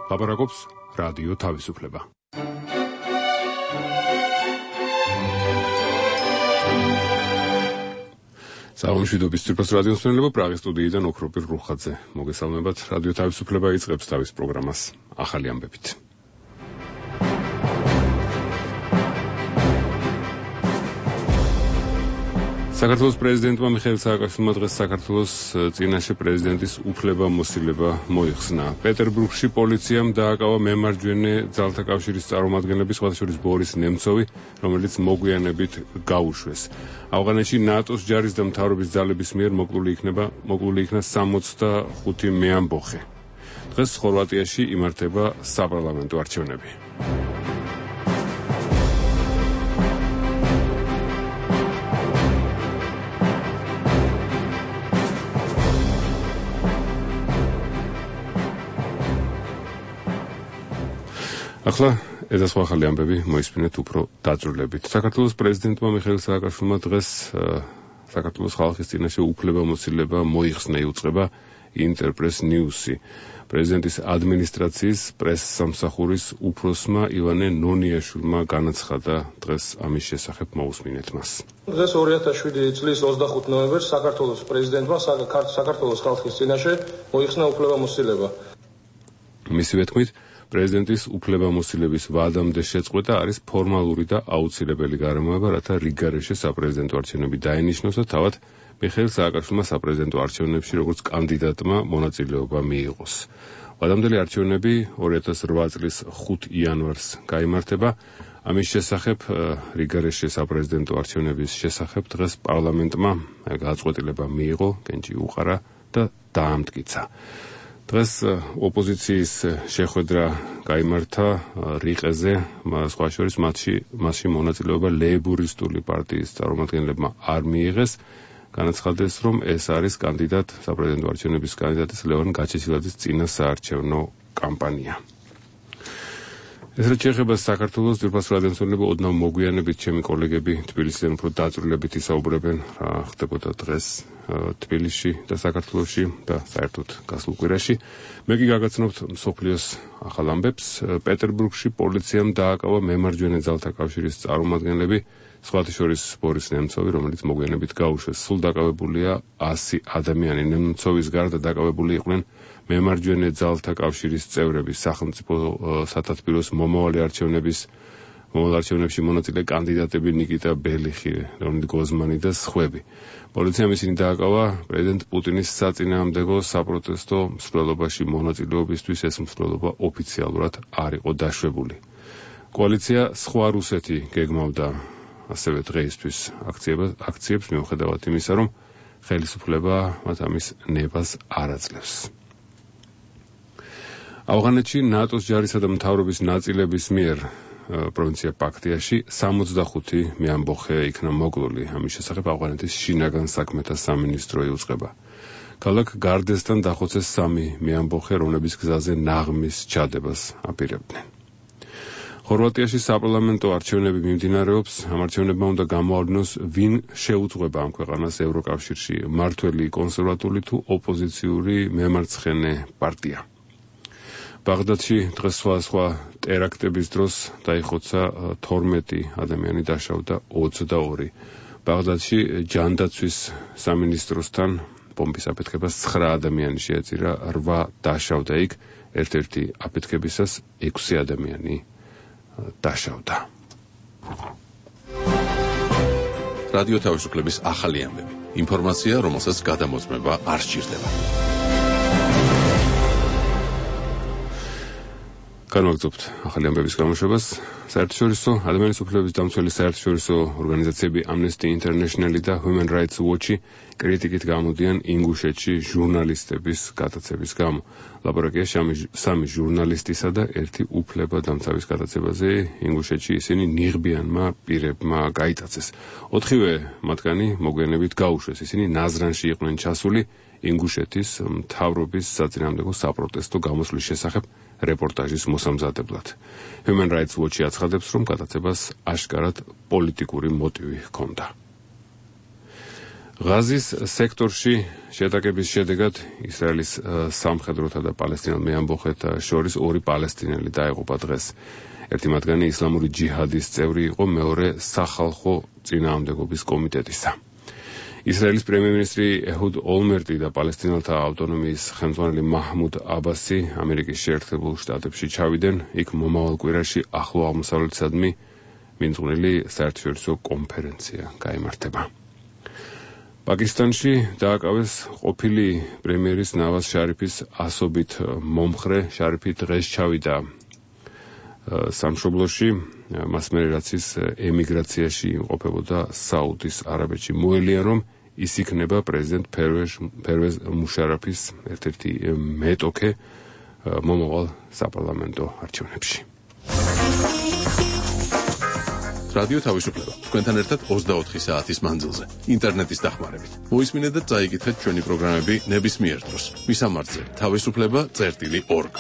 ლაპარაკობს რადიო თავისუფლება. საომშვიდობის ცირკოს რადიოს მსმენელებო, პრაღის სტუდიიდან ოქროპირ რუხაძე. მოგესალმებათ, რადიო თავისუფლება იწყებს თავის პროგრამას ახალი ამბებით. საქართველოს პრეზიდენტმა მიხეილ სააკაშვილმა დღეს საქართველოს წინაშე პრეზიდენტის უფლებამოსილება მოიხსნა. პეტერბურგში პოლიციამ დააკავა მემარჯვენე ძალთა კავშირის წარმომადგენლები, სხვათა შორის ბორის ნემცოვი, რომელიც მოგვიანებით გაუშვეს. ავღანეთში ნატოს ჯარის და მთავრობის ძალების მიერ მოკლული იქნა 65 მეამბოხე. დღეს ხორვატიაში იმართება საპარლამენტო არჩევნები. ახლა ეს სხვა ახალი ამბები მოისმინეთ უფრო დაწვრილებით. საქართველოს პრეზიდენტმა მიხეილ სააკაშვილმა დღეს საქართველოს ხალხის წინაშე უფლებამოსილება მოიხსნა, იუწყება ინტერპრეს ნიუსი. პრეზიდენტის ადმინისტრაციის პრესსამსახურის უფროსმა ივანე ნონიაშვილმა განაცხადა დღეს ამის შესახებ, მოусმინეთ მას. დღეს 2007 წლის 25 ნოემბერს საქართველოს პრეზიდენტმა საქართველოს ხალხის წინაშე მოიხსნა უფლებამოსილება. მისივე თქმით, პრეზიდენტის უფლებამოსილების ვადამდე შეწყვეტა არის ფორმალური და აუცილებელი გარემოება, რათა რიგგარეშე საპრეზიდენტო არჩევნები დაენიშნოს და თავად მიხეილ სააკაშვილმა საპრეზიდენტო არჩევნებში როგორც კანდიდატმა მონაწილეობა მიიღოს. ვადამდელი არჩევნები 2008 წლის 5 იანვარს გაიმართება. ამის შესახებ რიგგარეშე საპრეზიდენტო არჩევნების შესახებ დღეს პარლამენტმა გაწყვეტილება მიიღო, კენჭი უყარა და დაამტკიცა. დღეს ოპოზიციის შეხვედრა გაიმართა რიყეზე, სხვა შორის მასში მონაწილეობა ლეიბურისტული პარტიის წარმომადგენლებმა არ მიიღეს. განაცხადეს, რომ ეს არის საპრეზიდენტო არჩევნების კანდიდატის ლევან გაჩეჩილაძის წინა საარჩევნო კამპანია. ეს რაც შეეხება საქართველოს ძვირფას რადიომსმენელებო, ოდნავ მოგვიანებით ჩემი კოლეგები თბილისიდან უფრო დაწვრილებით ისაუბრებენ, რა ხდებოდა დღეს თბილისში და საქართველოში და საერთოდ გასულ კვირაში. მე კი გაგაცნობთ მსოფლიოს ახალ ამბებს. პეტერბურგში პოლიციამ დააკავა მემარჯვენე ძალთა კავშირის წარმომადგენლები, სხვათა შორის ბორის ნემცოვი, რომელიც მოგვიანებით გაუშვეს. სულ დაკავებულია 100 ადამიანი. ნემცოვის გარდა დაკავებული იყვნენ მემარჯვენე ძალთა კავშირის წევრები, სახელმწიფო სათათბიროს მომავალი არჩევნებში მონაწილე კანდიდატები ნიკიტა ბელიხი, ლეონიდ გოზმანი და სხვები. პოლიციამ ისინი დააკავა პრეზიდენტ პუტინის საწინააღმდეგო საპროტესტო მსვლელობაში მონაწილეობისთვის. ეს მსვლელობა ოფიციალურად არ იყო დაშვებული. კოალიცია სხვა რუსეთი გეგმავდა ასევე დღეისთვის აქციებს, მიუხედავად იმისა, რომ ხელისუფლება მათ ამის ნებას არ აძლევს. ავღანეთში ნატოს ჯარისა და მთავრობის ნაწილების მიერ პროვინცია პაქტიაში 65 მეამბოხე იქნა მოკლული. ამის შესახებ ავღანეთის შინაგან საქმეთა სამინისტრო იუწყება. ქალაქ გარდესთან დახოცეს 3 მეამბოხე, რომლების გზაზე ნაღმის ჩადებას აპირებდნენ. ხორვატიაში საპარლამენტო არჩევნები მიმდინარეობს. ამ არჩევნებმა უნდა გამოავლინოს, ვინ შეუძღვება ამ ქვეყანას ევროკავშირში, მმართველი კონსერვატული თუ ოპოზიციური მემარცხენე პარტია. ბაღდადში დღეს სხვა ტერაქტების დროს დაიხოცა 12 ადამიანი, დაშავდა 22. ბაღდადში ჯანდაცვის სამინისტროსთან ბომბის აფეთქებას 9 ადამიანი შეეწირა, 8 დაშავდა იქ, ერთ-ერთი აფეთქებისას 6 ადამიანი დაშავდა. რადიო თავისუფლების ახალი ამბები. ინფორმაცია, რომელსაც გადამოწმება არ სჭირდება. განვაგრძობთ ახალი ამბების გამოშვებას. საერთაშორისო ადამიანის უფლებების დამცველი საერთაშორისო ორგანიზაციები Amnesty International და Human Rights Watch კრიტიკით გამოდიან ინგუშეთში ჟურნალისტების გატაცების გამო. ლაბორატორიაში 3 ჟურნალისტისა და 1 უფლებადამცავის გატაცებაზე ინგუშეთში ისინი ნიღბიანმა პირებმა გაიტაცეს. 4-ვე მათგანი მოგვიანებით გაუშვეს. ისინი ნაზრანში იყვნენ ჩასული ინგუშეთის მთავრობის საწინააღმდეგო საპროტესტო გამოსვლის შესახებ რეპორტაჟის მოსამზადებლად. Human Rights Watch აცხადებს, რომ გადაცებას აშკარად პოლიტიკური მოტივი ჰქონდა. ღაზის სექტორში შეტაკების შედეგად ისრაელის სამხედროთა და პალესტინელ მეამბოხეთა შორის ორი პალესტინელი დაიღუპა დღეს. ერთი მათგანი ისლამური ჯიჰადის წევრი იყო, მეორე სახალხო წინააღმდეგობის კომიტეტისა. ისრაელის პრემიერ-მინისტრი ეჰუდ ოლმერტი და პალესტინელთა ავტონომიის ხელმძღვანელი მაჰმუდ აბასი ამერიკის შეერთებულ შტატებში ჩავიდნენ. იქ მომავალ კვირაში ახლო აღმოსავლეთისადმი მიმზღვნილი საერთაშორისო კონფერენცია გაიმართება. პაკისტანში დააკავეს ყოფილი პრემიერის ნავაზ შარიფის ასობით მომხრე. შარიფი დღეს ჩავიდა სამშობლოში, მას მერე რაც ის ემიგრაციაში იმყოფებოდა საუდის არაბეთში. მოელია, რომ ის იქნება პრეზიდენტ ფერვეზ მუშარაფის ერთ-ერთი მეტოქე მომავალ საპარლამენტო არჩევნებში. რადიო თავისუფლება. თქვენთან ერთად 24 საათის მანძილზე. ინტერნეტის დახმარებით. მოისმინეთ და წაიკითხეთ ჩვენი პროგრამები ნებისმიერ დროს. მისამართზე თავისუფლება.org.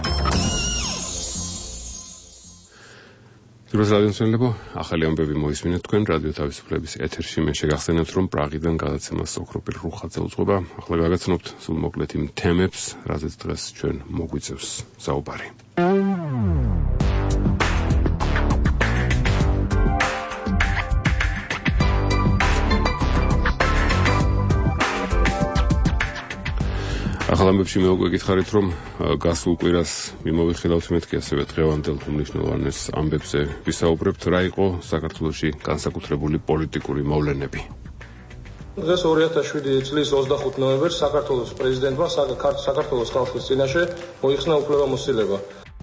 Ძიროს რადიომსმენელებო, ახალი ამბები მოისმინეთ თქვენ რადიო თავისუფლების ეთერში. მე შეგახსენებთ, რომ პრაღიდან გადაცემა სოქროპილ რუხაძე უძღვება. ახლა გავაგაცნობთ სულ მოკლედ იმ თემებს, რაზეც დღეს ჩვენ მოგვიწევს საუბარი. ახალ ამბებში მე უკვე გითხარით, რომ გასულ კვირას მიმოვიხილავთ მეთქი, ასევე დღევანდელ უმნიშვნელოვანეს ამბებზე ვისაუბრებთ, რა იყო საქართველოში განსაკუთრებული პოლიტიკური მოვლენები. დღეს 2007 წლის 25 ნოემბერს საქართველოს პრეზიდენტმა საქართველოს ხალხის წინაშე მოიხსნა უფლებამოსილება.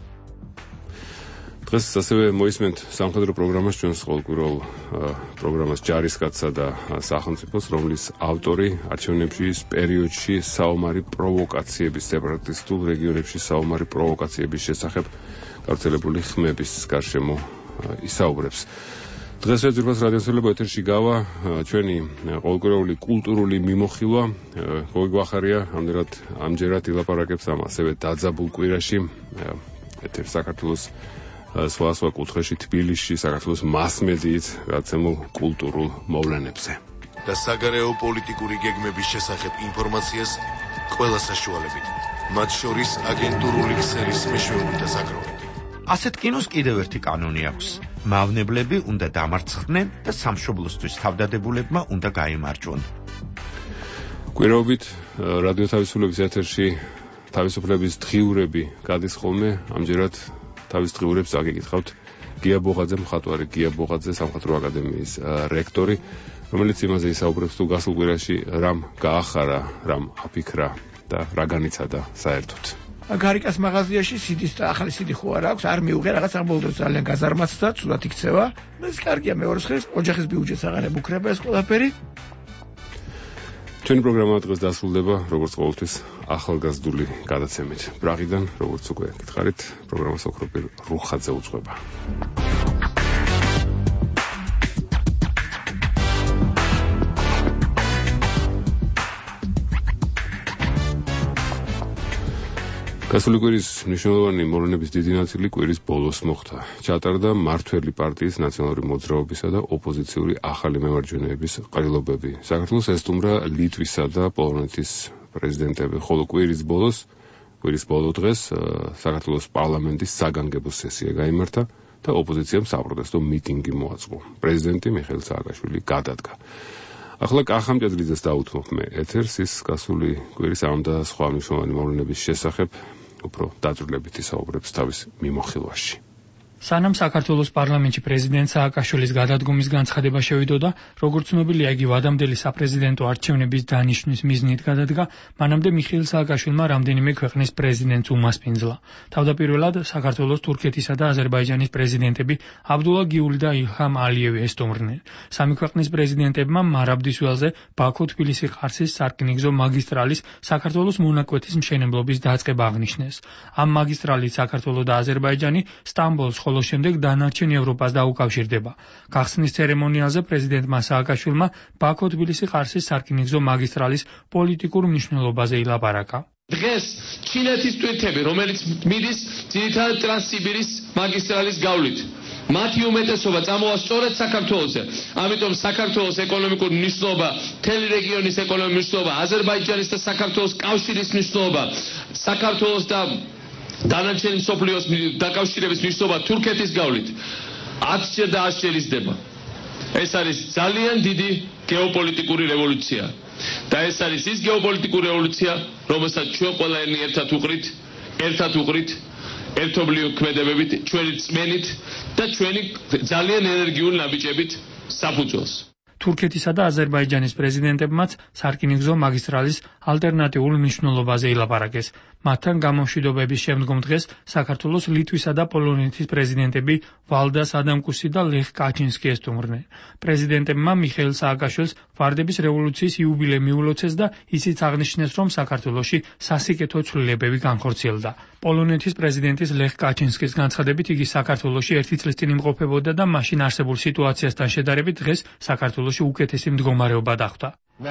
დღეს ასევე მოისმენთ სამხედრო პროგრამას, ჩვენს ყოველკვირეულ პროგრამას ჯარისკაცსა და სახელმწიფოს, რომლის ავტორი არჩევნების პერიოდში საომარი პროვოკაციების, სეპარატისტულ რეგიონებში საომარი პროვოკაციების შესახებ გავრცელებული ხმების გარშემო ისაუბრებს. დღეს ვეძებთ რადიოსმენელებო, ეთერში გავა ჩვენი ყოველკვირეული კულტურული მიმოხილვა. გოიგვახარია ამჯერად ილაპარაკებს ამ ასევე დაძაბულ კვირაში ეთერ საქართველოს სხვა კუთხეში თბილისში საქართველოს მასმედიით გაცემულ კულტურულ მოვლენებზე და საგარეო პოლიტიკური გეგმების შესახებ ინფორმაციას ყველა საშუალებით, მათ შორის აგენტურული ქსელის მეშვეობით და საკროვით. ასეთ კინოს კიდევ ერთი კანონი აქვს. მავნებლები უნდა დამარცხდნენ და სამშობლოსთვის თავდადებულებმა უნდა გაიმარჯვონ. კვირაობით რადიო თავისუფლების ეთერში თავისუფლების დღიურები გადის ხოლმე. ამჯერად თავის დღიურებს აგიკითხავთ გია ბოღაძე, მხატვარი გია ბოღაძე, სამხატვრო აკადემიის რექტორი, რომელიც იმაზე ისაუბრებს, თუ გასულ კვირაში რამ გაახარა, რამ აფიქრა და რა განიცადა საერთოდ. გარიკას მაღაზიაში სიდის და ახალი სიდი ხო არ აქვს, არ მიუღე რაღაც ამბოლდო ძალიან გაზარმაც და ცუდად იქცევა. ეს კარგია, მეორე ხეს ოჯახის ბიუჯეტს აღარ ებუქრება ეს ყველაფერი. ჩვენი პროგრამა დღეს დასრულდება, როგორც ყოველთვის, ახალგაზრდული გადაცემით. პრაღიდან, როგორც უკვე გითხარით, პროგრამა სოქროპილ რუხაძე უძღვება. გასული კვირის მნიშვნელოვანი მოვლენების დიდი ნაწილი კვირის ბოლოს მოხდა. ჩატარდა მართველი პარტიის ნაციონალური მოძრაობისა და ოპოზიციური ახალი მემარჯვენეების ყრილობები. საქართველოს ესტუმრა ლიტვისა და პოლონეთის პრეზიდენტები, ხოლო კვირის ბოლო დღეს საქართველოს პარლამენტის საგანგებო სესია გაიმართა და ოპოზიციამ საპროტესტო მიტინგი მოაწყო. პრეზიდენტი მიხეილ სააკაშვილი გადადგა. ახლა კახამჭედლიძეს დაუთმობ მე ეთერს, ის გასული კვირის ამ და სხვა მნიშვნელოვანი მოვლენების შესახებ უფრო დაძრულებით ისაუბრებს თავის მიმოხილვაში. სანამ საქართველოს პარლამენტში პრეზიდენტ სააკაშვილის გადადგომის განცხადება შევიდოდა, როგორც ცნობილია, იგი ვადამდელი საპრეზიდენტო არჩევნების დანიშვნის მიზნით გადადგა, მანამდე მიხეილ სააკაშვილმა რამდენიმე ქვეყნის პრეზიდენტს უმასპინძლა. თავდაპირველად საქართველოს, თურქეთისა და აზერბაიჯანის პრეზიდენტები აბდულა გიული და ილჰამ ალიევი ესტუმრნენ. სამი ქვეყნის პრეზიდენტებმა მარაბდის ველზე ბაქო-თბილისი-ყარსის სარკინიგზო მაგისტრალის საქართველოს მონაკვეთის მშენებლობის დაწყება აღნიშნეს. ამ მაგისტრალით საქართველო და აზერბაიჯანი სტამბოლს ხოლო შემდეგ დანარჩენ ევროპას დაუკავშირდება. გახსნის ცერემონიალზე პრეზიდენტმა სააკაშვილმა ბაქო-თბილისი-ყარსის სარკინიგზო მაგისტრალის პოლიტიკურ მნიშვნელობაზე ილაპარაკა. დღეს ჩინეთის ტვირთები, რომელიც მიდის ძირითადად ტრანსსიბირის მაგისტრალის გავლით, მათი უმეტესობა წამოვა სწორედ საქართველოზე. ამიტომ საქართველოს ეკონომიკური მნიშვნელობა, მთელი რეგიონის ეკონომიკური მნიშვნელობა, აზერბაიჯანის და საქართველოს კავშირის მნიშვნელობა, საქართველოს და დანარჩენი მსოფლიოს დაკავშირების მნიშვნელობა თურქეთის გავლით 10-ჯერ და 100-ჯერ იზრდება. ეს არის ძალიან დიდი გეოპოლიტიკური რევოლუცია. და ეს არის ის გეოპოლიტიკური რევოლუცია, რომელსაც ჩვენ ყველანი ერთად უყრით ერთობლივ ქმედებებით, ჩვენი წმენით და ჩვენი ძალიან ენერგიული ნაბიჯებით საფუძველს. თურქეთისა და აზერბაიჯანის პრეზიდენტებმაც სარკინიგზო მაგისტრალის ალტერნატიულ მნიშვნელობაზე ილაპარაკეს. მათთან გამომშვიდობების შემდგომ დღეს საქართველოს, ლიტვისა და პოლონეთის პრეზიდენტები ვალდას ადამკუსი და ლეხ კაჩინსკი ესტუმრნენ. პრეზიდენტებმა მიხეილ სააკაშვილს ვარდების რევოლუციის იუბილე მიულოცეს და ისიც აღნიშნეს, რომ საქართველოში სასიკეთო ცვლილებები განხორციელდა. პოლონეთის პრეზიდენტის ლეხ კაჩინსკის განცხადებით, იგი საქართველოში 1 წლის წინ იმყოფებოდა და მაშინ არსებულ სიტუაციასთან შედარებით დღეს საქართველოში უკეთესი მდგომარეობა დახვდა.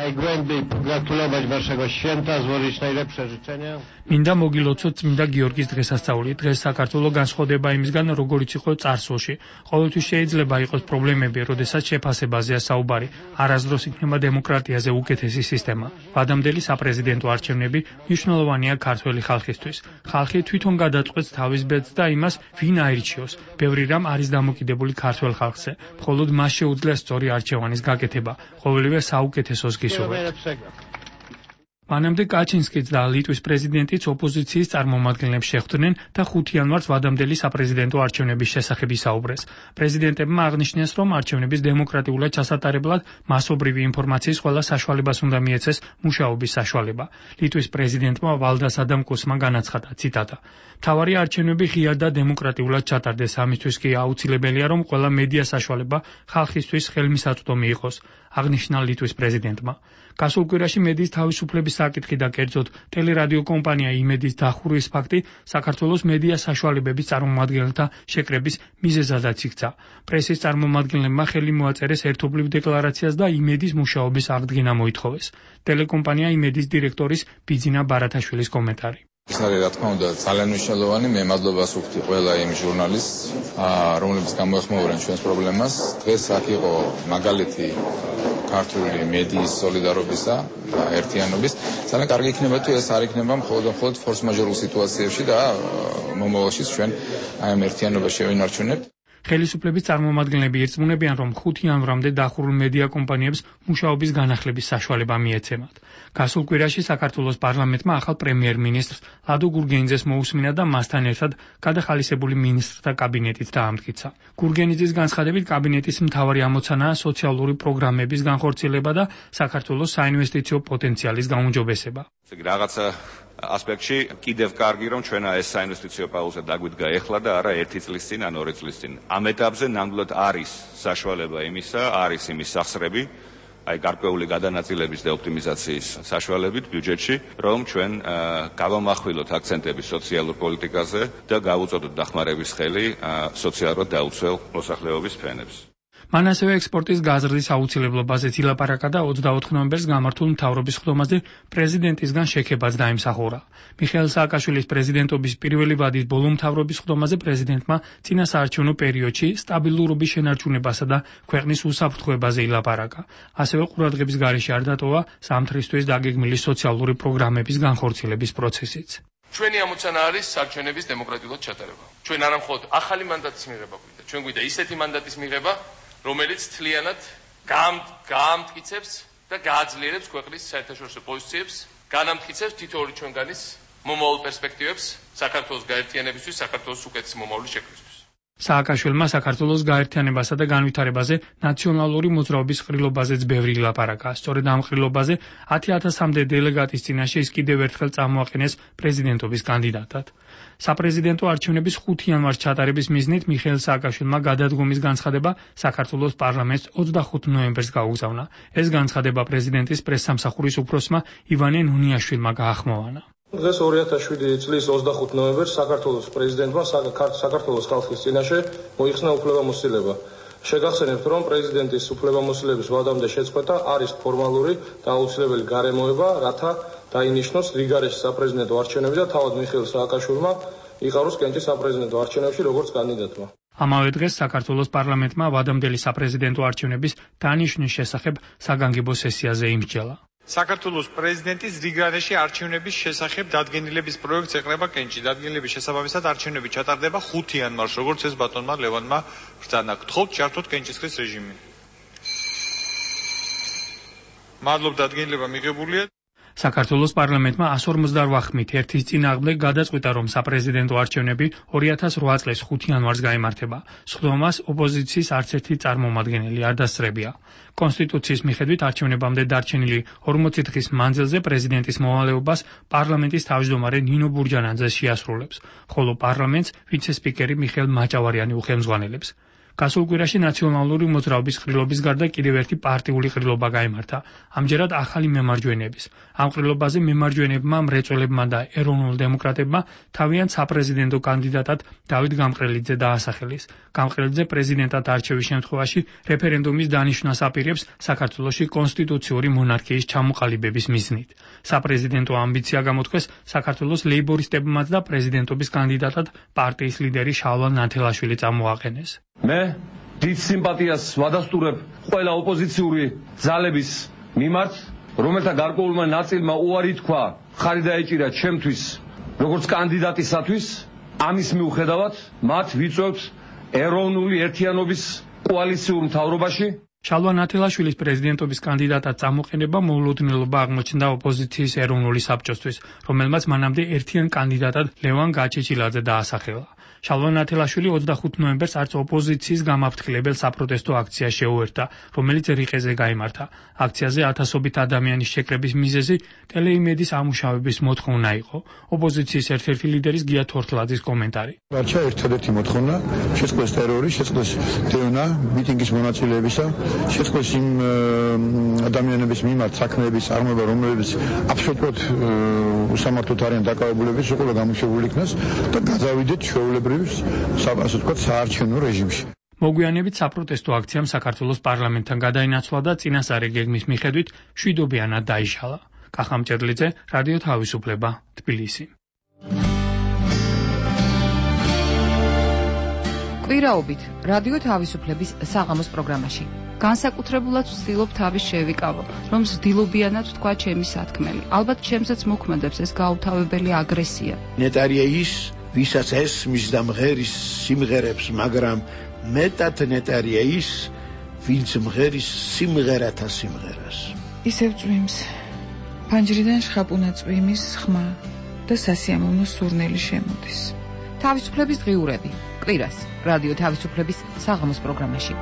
მინდა მოგილოცოთ წმინდა გიორგის დღესასწაული. დღეს საქართველო განსხვავდება იმისგან, როგორიც იყო წარსულში. ყოველთვის შეიძლება იყოს პრობლემები, როდესაც შეფასებაზეა საუბარი. არასდროს იქნება დემოკრატიაზე უკეთესი სისტემა. ვადამდელი საპრეზიდენტო არჩევნები მნიშვნელოვანია ქართველი ხალხისთვის. ხალხი თვითონ გადაწყვეტს თავის ბედს და იმას, ვინ აირჩიოს. ბევრი რამ არის დამოკიდებული ქართველ ხალხზე. მხოლოდ მას შეუძლია სწორი არჩევანის გაკეთება. ყოველივე საუკეთესოს გისურვებთ. მანამდე კაჩინსკიც და ლიტვის პრეზიდენტიც ოპოზიციის წარმომადგენლებს შეხვდნენ და 5 იანვარს ვადამდელი საპრეზიდენტო არჩევნების შესახებ ისაუბრეს. პრეზიდენტებმა აღნიშნეს, რომ არჩევნების დემოკრატიულად ჩასატარებლად მასობრივი ინფორმაციის ყველა საშუალებას უნდა მიეცეს მუშაობის საშუალება. ლიტვის პრეზიდენტმა ვალდას ადამკუსმა განაცხადა, ციტატა: მთავარი არჩევნები ღია და დემოკრატიულად ჩატარდეს, ამისთვის კი აუცილებელია, რომ ყველა მედია საშუალება ხალხისთვის ხელმისაწვდომი იყოს, აღნიშნა ლიტვის პრეზიდენტმა. გასულ კვირაში მედიის თავისუფლების საკითხი და კერძოდ ტელერადიო კომპანია იმედის დახურვის ფაქტი საქართველოს მედია საშუალებების წარმომადგენელთა შეკრების მიზეზადაც იქცა. პრესის წარმომადგენლებმა ხელი მოაწერეს ერთობლივ დეკლარაციას და იმედის მუშაობის აღდგენა მოითხოვეს. ტელეკომპანია იმედის დირექტორის ბიძინა ბარათაშვილის კომენტარი. ეს არის რა თქმა უნდა ძალიან მნიშვნელოვანი. მე მადლობას ვუხდი ყველა იმ ჟურნალისტს, რომლებიც გამოეხმაურნენ ჩვენს პრობლემას. დღეს აქ იყო მაგალითი ქართული მედიის სოლიდარობისა და ერთიანობის. ძალიან კარგი იქნება თუ ეს არ იქნება მხოლოდ ფორს-მაჟორულ სიტუაციებში და მომავალში ჩვენ აი ამ ერთიანობას შევინარჩუნებთ. ხელისუფლების წარმომადგენლები ერწმუნებიან, რომ 5 იანვრამდე დახურულ მედია კომპანიებს მუშაობის განახლების საშუალება მიეცემათ. გასულ კვირაში საქართველოს პარლამენტმა ახალ პრემიერ-მინისტრს ლადო გურგენიძეს მოусმინა და მასთან ერთად გადახალისებული მინისტრთა კაბინეტიც დაამტკიცა. გურგენიძის განცხადებით, კაბინეტის მთავარი ამოცანაა სოციალური პროგრამების განხორციელება და საქართველოს საინვესტიციო პოტენციალის გაუმჯობესება. რაღაცა ასპექტში კიდევ კარგი, რომ ჩვენა ეს საინვესტიციო პაუზა დაგვიდგა ეხლა და არა 1 წლის წინ ან 2 წლის წინ. ამ ეტაპზე ნამდვილად არის საშუალება იმისა, არის იმის სახსრები, აი გარკვეული გადანაწილების და ოპტიმიზაციის საშუალებით ბიუჯეტში, რომ ჩვენ გავამახვილოთ აქცენტები სოციალურ პოლიტიკაზე და გავუწოდოთ დახმარების ხელი სოციალურად დაუცველ მოსახლეობის ფენებს. მან ასევე ექსპორტის გაზრდის აუცილებლობაზეც ილაპარაკა და 24 ნოემბერს გამართულ მთავრობის ხდომაზე პრეზიდენტისგან შექებაც დაიმსახურა. მიხეილ სააკაშვილის პრეზიდენტობის პირველი ვადის ბოლო მთავრობის ხდომაზე პრეზიდენტმა წინა საარჩევნო პერიოდში სტაბილურობის შენარჩუნებასა და ქვეყნის უსაფრთხოებაზე ილაპარაკა. ასევე ყურადღების გარეშე არ დატოვა ზამთრისთვის დაგეგმილი სოციალური პროგრამების განხორციელების პროცესიც. ჩვენი ამოცანა არის საარჩევნების დემოკრატიულად ჩატარება. ჩვენ არა მხოლოდ ახალი მანდატის მიღება გვინდა, ჩვენ გვინდა ისეთი მანდატის მიღება, რომელიც თლიანად გაამტკიცებს და გააძლიერებს ქვეყნის საერთაშორისო პოზიციებს, განამტკიცებს თითოეული ჩვენგანის მომავალ პერსპექტივებს საქართველოს გაერთიანებისთვის, საქართველოს უკეთესი მომავლის შექმნისთვის. სააკაშვილმა საქართველოს გაერთიანებასა და განვითარებაზე ნაციონალური მოძრაობის ყრილობაზეც ბევრი ილაპარაკა. სწორედ ამ ყრილობაზე 10,000-მდე დელეგატის წინაშე ის კიდევ ერთხელ წამოაყენეს პრეზიდენტობის კანდიდატად. საპრეზიდენტო არჩევნების 5 იანვარს ჩატარების მიზნით მიხეილ სააკაშვილმა გადადგომის განცხადება საქართველოს პარლამენტს 25 ნოემბერს გაუგზავნა. ეს განცხადება პრეზიდენტის პრესსამსახურის უფროსმა ივანე ნუნიაშვილმა გაახმოვანა. დღეს 2007 წლის 25 ნოემბერს საქართველოს პრეზიდენტმა საქართველოს ხალხის წინაშე მოიხსნა უფლებამოსილება. შეგახსენებთ, რომ პრეზიდენტის უფლებამოსილების ვადამდე შეწყვეტა არის ფორმალური და აუცილებელი გარემოება, რათა დაინიშნოს რიგარეშე საპრეზიდენტო არჩევნები და თავად მიხეილ სააკაშვილმა იყაროს კენჭი საპრეზიდენტო არჩევნებში როგორც კანდიდატმა. ამავე დღეს საქართველოს პარლამენტმა ვადამდელი საპრეზიდენტო არჩევნების დანიშვნის შესახებ საგანგებო სესიაზე იმსჯელა. საქართველოს პრეზიდენტის რიგარეში არჩევნების შესახებ დადგენილების პროექტს ეყრება კენჭი. დადგენილების შესაბამისად არჩევნები ჩატარდება 5 იანვარს, როგორც ეს ბატონმა ლევანმა ბრძანა. გთხოვთ ჩართოთ კენჭისყრის რეჟიმი. მადლობ, დადგენილება მიღებულია. საქართველოს პარლამენტმა 158 ხმით ერთის წინააღმდეგ გადაწყვიტა, რომ საპრეზიდენტო არჩევნები 2008 წლის 5 იანვარს გაიმართება. სხდომას ოპოზიციის არც ერთი წარმომადგენელი არ დასწრებია. კონსტიტუციის მიხედვით არჩევნებამდე დარჩენილი 40 დღის მანძილზე პრეზიდენტის მოვალეობას პარლამენტის თავმჯდომარე ნინო ბურჯანაძე შეასრულებს, ხოლო პარლამენტს ვიცე-სპიკერი მიხეილ მაჭავარიანი უხელმძღვანელებს. გასულ კვირაში ნაციონალური მოძრაობის ყრილობის გარდა კიდევ ერთი პარტიული ყრილობა გაიმართა, ამჯერად ახალი მემარჯვენეების. ამ ყრილობაზე მემარჯვენეებმა, მრეწველებმა და ეროვნულ დემოკრატებმა თავიანთ საპრეზიდენტო კანდიდატად დავით გამყრელიძე დაასახელეს. გამყრელიძე პრეზიდენტად არჩევის შემთხვევაში რეფერენდუმის დანიშვნას აპირებს საქართველოში კონსტიტუციური მონარქიის ჩამოყალიბების მიზნით. საპრეზიდენტო ამბიცია გამოთქვეს საქართველოს ლეიბორისტებმაც და პრეზიდენტობის კანდიდატად პარტიის ლიდერი შალვა ნათელაშვილი წამოაყენეს. მე დიდ სიმპათიას ვადასტურებ ყველა ოპოზიციური ძალების მიმართ, რომელთა გარკვეულმა ნაწილმა უარი თქვა, ხარი დაეჭირა ჩემთვის, როგორც კანდიდატისათვის. ამის მიუხედავად, მათ ვიწევთ ეროვნული ერთიანობის კოალიციურ მთავრობაში. შალვა ნათელაშვილის პრეზიდენტობის კანდიდატად წამოყენება მოულოდნელობა აღმოჩნდა ოპოზიციის ეროვნული საბჭოსთვის, რომელმაც მანამდე ერთიან კანდიდატად ლევან გაჩეჩილაძე დაასახელა. შალვა ნათელაშვილი 25 ნოემბერს არც ოპოზიციის გამაფრთხილებელ საპროტესტო აქციას შეუერთდა, რომელიც რიყეზე გაიმართა. აქციაზე ათასობით ადამიანის შეკრების მიზეზი ტელეიმედის ამუშავების მოთხოვნა იყო. ოპოზიციის ერთ-ერთი ლიდერის გია თორთლაძის კომენტარი. არჩა ერთადერთი მოთხოვნა, შეწყდეს ტერორი, შეწყდეს დევნა მიტინგის მონაწილეებისა, შეწყდეს იმ ადამიანების მიმართ საქმეების წარმოება, რომლებიც აბსოლუტურად უსამართლოდ არიან დაკავებულების, უყურე გამოშვებული იქნას და გადავიდეთ ჩვეულებრივ ასე ვთქვათ საარჩევნო რეჟიმში. მოგვიანებით საპროტესტო აქციამ საქართველოს პარლამენტთან გადაინაცვლა და წინასწარი გეგმის მიხედვით მშვიდობიანად დაიშალა. კახა მჭედლიძე, რადიო თავისუფლება, თბილისი. კვირაობით რადიო თავისუფლების საღამოს პროგრამაში. განსაკუთრებულად ვცდილობ თავის შევიკავო, რომ ზრდილობიანად ვთქვა ჩემი სათქმელი. ალბათ ჩემსაც მოქმედებს ეს გაუთავებელი აგრესია. ნეტარია ის, ვისაც ესმის და მღერის სიმღერებს, მაგრამ მეტად ნეტარია ის, ვინც მღერის სიმღერათა სიმღერას. ისევ წვიმს, ფანჯრიდან შხაპუნა წვიმის ხმა და სასიამოვნო სურნელი შემოდის. თავისუფლების დღიურები, კვირას, რადიო თავისუფლების საღამოს პროგრამაში.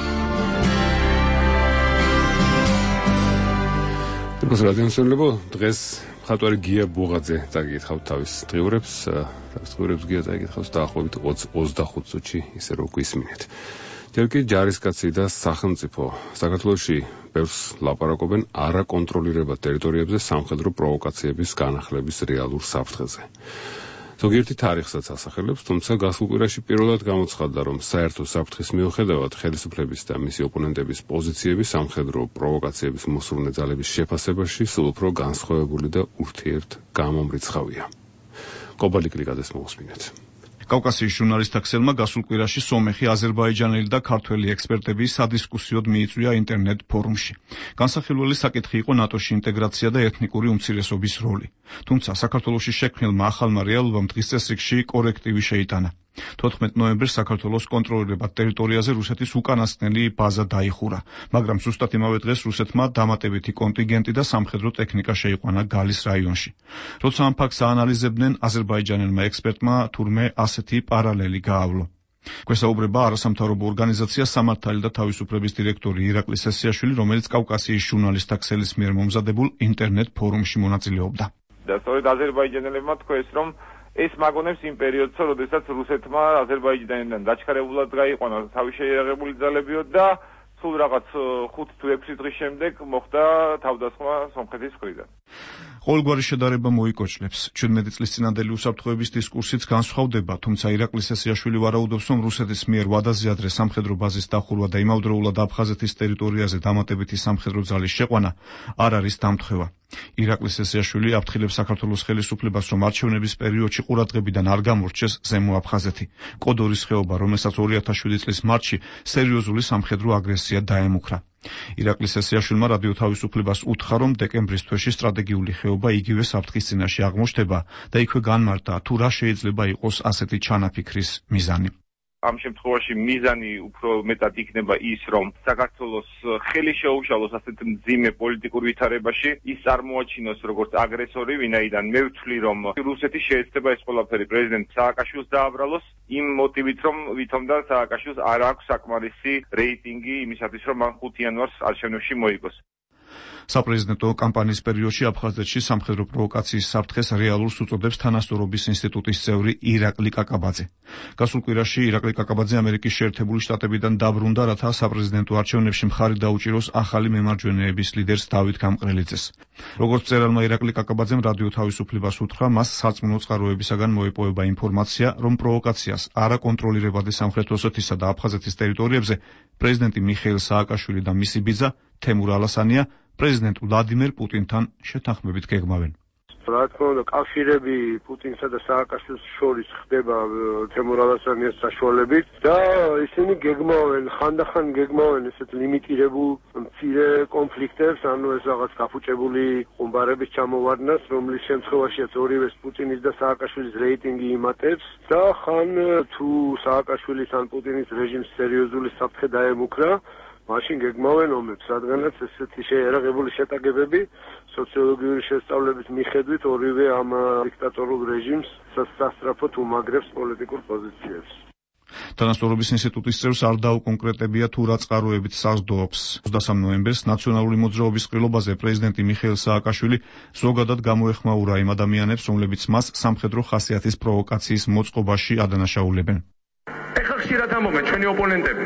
რადიოსმენლებო, დღეს მხატვარი გია ბუღაძე წაგიკითხავთ თავის დღიურებს, გია წაგიკითხავს დაახლოებით 25 წუთში, ისე რომ გვისმინეთ. ჯერ კი ჯარისკაცი და სახელმწიფო საქართველოში ბევრს ლაპარაკობენ არაკონტროლირებად ტერიტორიებზე სამხედრო პროვოკაციების განახლების რეალურ საფრთხეზე. ზოგიერთი თარიღსაც ასახელებს, თუმცა გასულ კვირაში პირველად გამოცხადდა, რომ საერთო საფრთხის მიუხედავად ხელისუფლების და მისი ოპონენტების პოზიციები სამხედრო პროვოკაციების მოსურნე ძალების შეფასებაში სულ უფრო განსხვავებული და ურთიერთგამომრიცხავია. კობალი კლიკადეს მოусმინეთ. კავკასიის ჟურნალისტთა ქსელმა გასულ კვირაში სომეხი, აზერბაიჯანელი და ქართველი ექსპერტები სადისკუსიოდ მიიწვია ინტერნეტ ფორუმში. განსახილველი საკითხი იყო ნატოში ინტეგრაცია და ეთნიკური უმცირესობის როლი. თუმცა საქართველოში შექმნილმა ახალმა რეალობამ დღის წესრიგში კორექტივი შეიტანა. 14 ნოემბერს საქართველოს კონტროლირებად ტერიტორიაზე რუსეთის უკანასკნელი ბაზა დაიხურა, მაგრამ ზუსტად იმავე დღეს რუსეთმა დამატებითი კონტინგენტი და სამხედრო ტექნიკა შეიყვანა გალის რაიონში. როცა ამ ფაქტს აანალიზებდნენ, აზერბაიჯანელმა ექსპერტმა თურმე ასეთი პარალელი გაავლო. გვესაუბრება არასამთავრობო ორგანიზაცია სამართალი და თავისუფლების დირექტორი ირაკლი სესიაშვილი, რომელიც კავკასიის ჟურნალისტთა ქსელის მიერ მომზადებულ ინტერნეტ ფორუმში მონაწილეობდა. და სწორედ აზერბაიჯანელებმა თქვეს, რომ ეს მაგონებს იმ პერიოდს, როდესაც რუსეთმა აზერბაიჯანიდან დაჩქარებულად გაიყვანა თავის შეიარაღებული ძალებიო და სულ რაღაც 5 თუ 6 დღის შემდეგ მოხდა თავდასხმა სომხეთის მხრიდან. ყოველგვარი შედარება მოიკოჭლებს. 17 წლის წინანდელი უსაფრთხოების დისკურსიც განსხვავდება, თუმცა ირაკლი სესიაშვილი ვარაუდობს, რომ რუსეთის მიერ ვადაზე ადრე სამხედრო ბაზის დახურვა და იმავდროულად აფხაზეთის ტერიტორიაზე დამატებითი სამხედრო ძალის შეყვანა არ არის დამთხევა. ირაკლი სესიაშვილი აფრთხილებს საქართველოს ხელისუფლებას, რომ არჩევნების პერიოდში ყურადღებიდან არ გამორჩეს ზემო აფხაზეთი. კოდორის ხეობა, რომელსაც 2007 წლის მარტში სერიოზული სამხედრო აგრესია დაემუქრა. ირაკლი სესიაშვილმა რადიო თავისუფლებას უთხრა, რომ დეკემბრის თვეში სტრატეგიული ხეობა იგივე საფრთხის წინაშე აღმოჩნდება და იქვე განმარტა, თუ რა შეიძლება იყოს ასეთი ჩანაფიქრის მიზანი. ამ შემთხვევაში მიზანი უფრო მეტად იქნება ის, რომ საქართველოს ხელი შეუშალოს ასეთ მძიმე პოლიტიკურ ვითარებაში, ის წარმოაჩინოს როგორც აგრესორი, ვინაიდან მე ვთვლი, რომ რუსეთი შეეცდება ეს ყველაფერი პრეზიდენტ სააკაშვილს დააბრალოს, იმ მოტივით, რომ ვითომდა სააკაშვილს არ აქვს საკმარისი რეიტინგი იმისათვის, რომ მან 5 იანვარს არჩევნებში მოიგოს. საპრეზიდენტო კამპანიის პერიოდში აფხაზეთში სამხედრო პროვოკაციის საფრთხეს რეალურს უწოდებს თანასწორობის ინსტიტუტის წევრი ირაკლი კაკაბაძე. გასულ კვირაში ირაკლი კაკაბაძე ამერიკის შეერთებული შტატებიდან დაბრუნდა, რათა საპრეზიდენტო არჩევნებში მხარი დაუჭიროს ახალი მემარჯვენეების ლიდერს დავით გამყრელიძეს. როგორც მწერალმა ირაკლი კაკაბაძემ რადიო თავისუფლებას უთხრა, მას სარწმუნო წყაროებისაგან მოეპოვება ინფორმაცია, რომ პროვოკაციას არაკონტროლირებადი სამხრეთ ოსეთისა და აფხაზეთის ტერიტორიებზე პრეზიდენტი მიხეილ სააკაშვილი და მისი ბიძა თემურ ალასანია პრეზიდენტ ვლადიმერ პუტინთან შეთანხმებით გეგმავენ. რა თქმა უნდა, კავშირები პუტინსა და სააკაშვილის შორის ხდება თემურ ალასანიას საშუალებით და ისინი გეგმავენ, ხანდახან გეგმავენ ესეთ ლიმიტირებულ მცირე კონფლიქტებს, ანუ ეს რაღაც გაფუჭებული ხუმბარების ჩამოვარდნას, რომლის შემთხვევაშიც ორივეს პუტინის და სააკაშვილის რეიტინგი იმატებს და ხან თუ სააკაშვილის ან პუტინის რეჟიმს სერიოზული საფრთხე დაემუქრა, მაშინ გეგმავენ ომებს, რადგანაც ესეთი შეერაღებული შეტაკებები სოციოლოგიური შესწავლების მიხედვით ორივე ამ დიქტატორულ რეჟიმს სასწრაფოდ უმაგრებს პოლიტიკურ პოზიციებს. თანასწორობის ინსტიტუტის წევრს არ დაუკონკრეტებია თუ რა წყაროებით საზრდოობს. 23 ნოემბერს ნაციონალური მოძრაობის ყრილობაზე პრეზიდენტი მიხეილ სააკაშვილი ზოგადად გამოეხმაურა იმ ადამიანებს, რომლებიც მას სამხედრო ხასიათის პროვოკაციის მოწყობაში ადანაშაულებენ. ეხლა ხშირად ამბობენ ჩვენი ოპონენტები.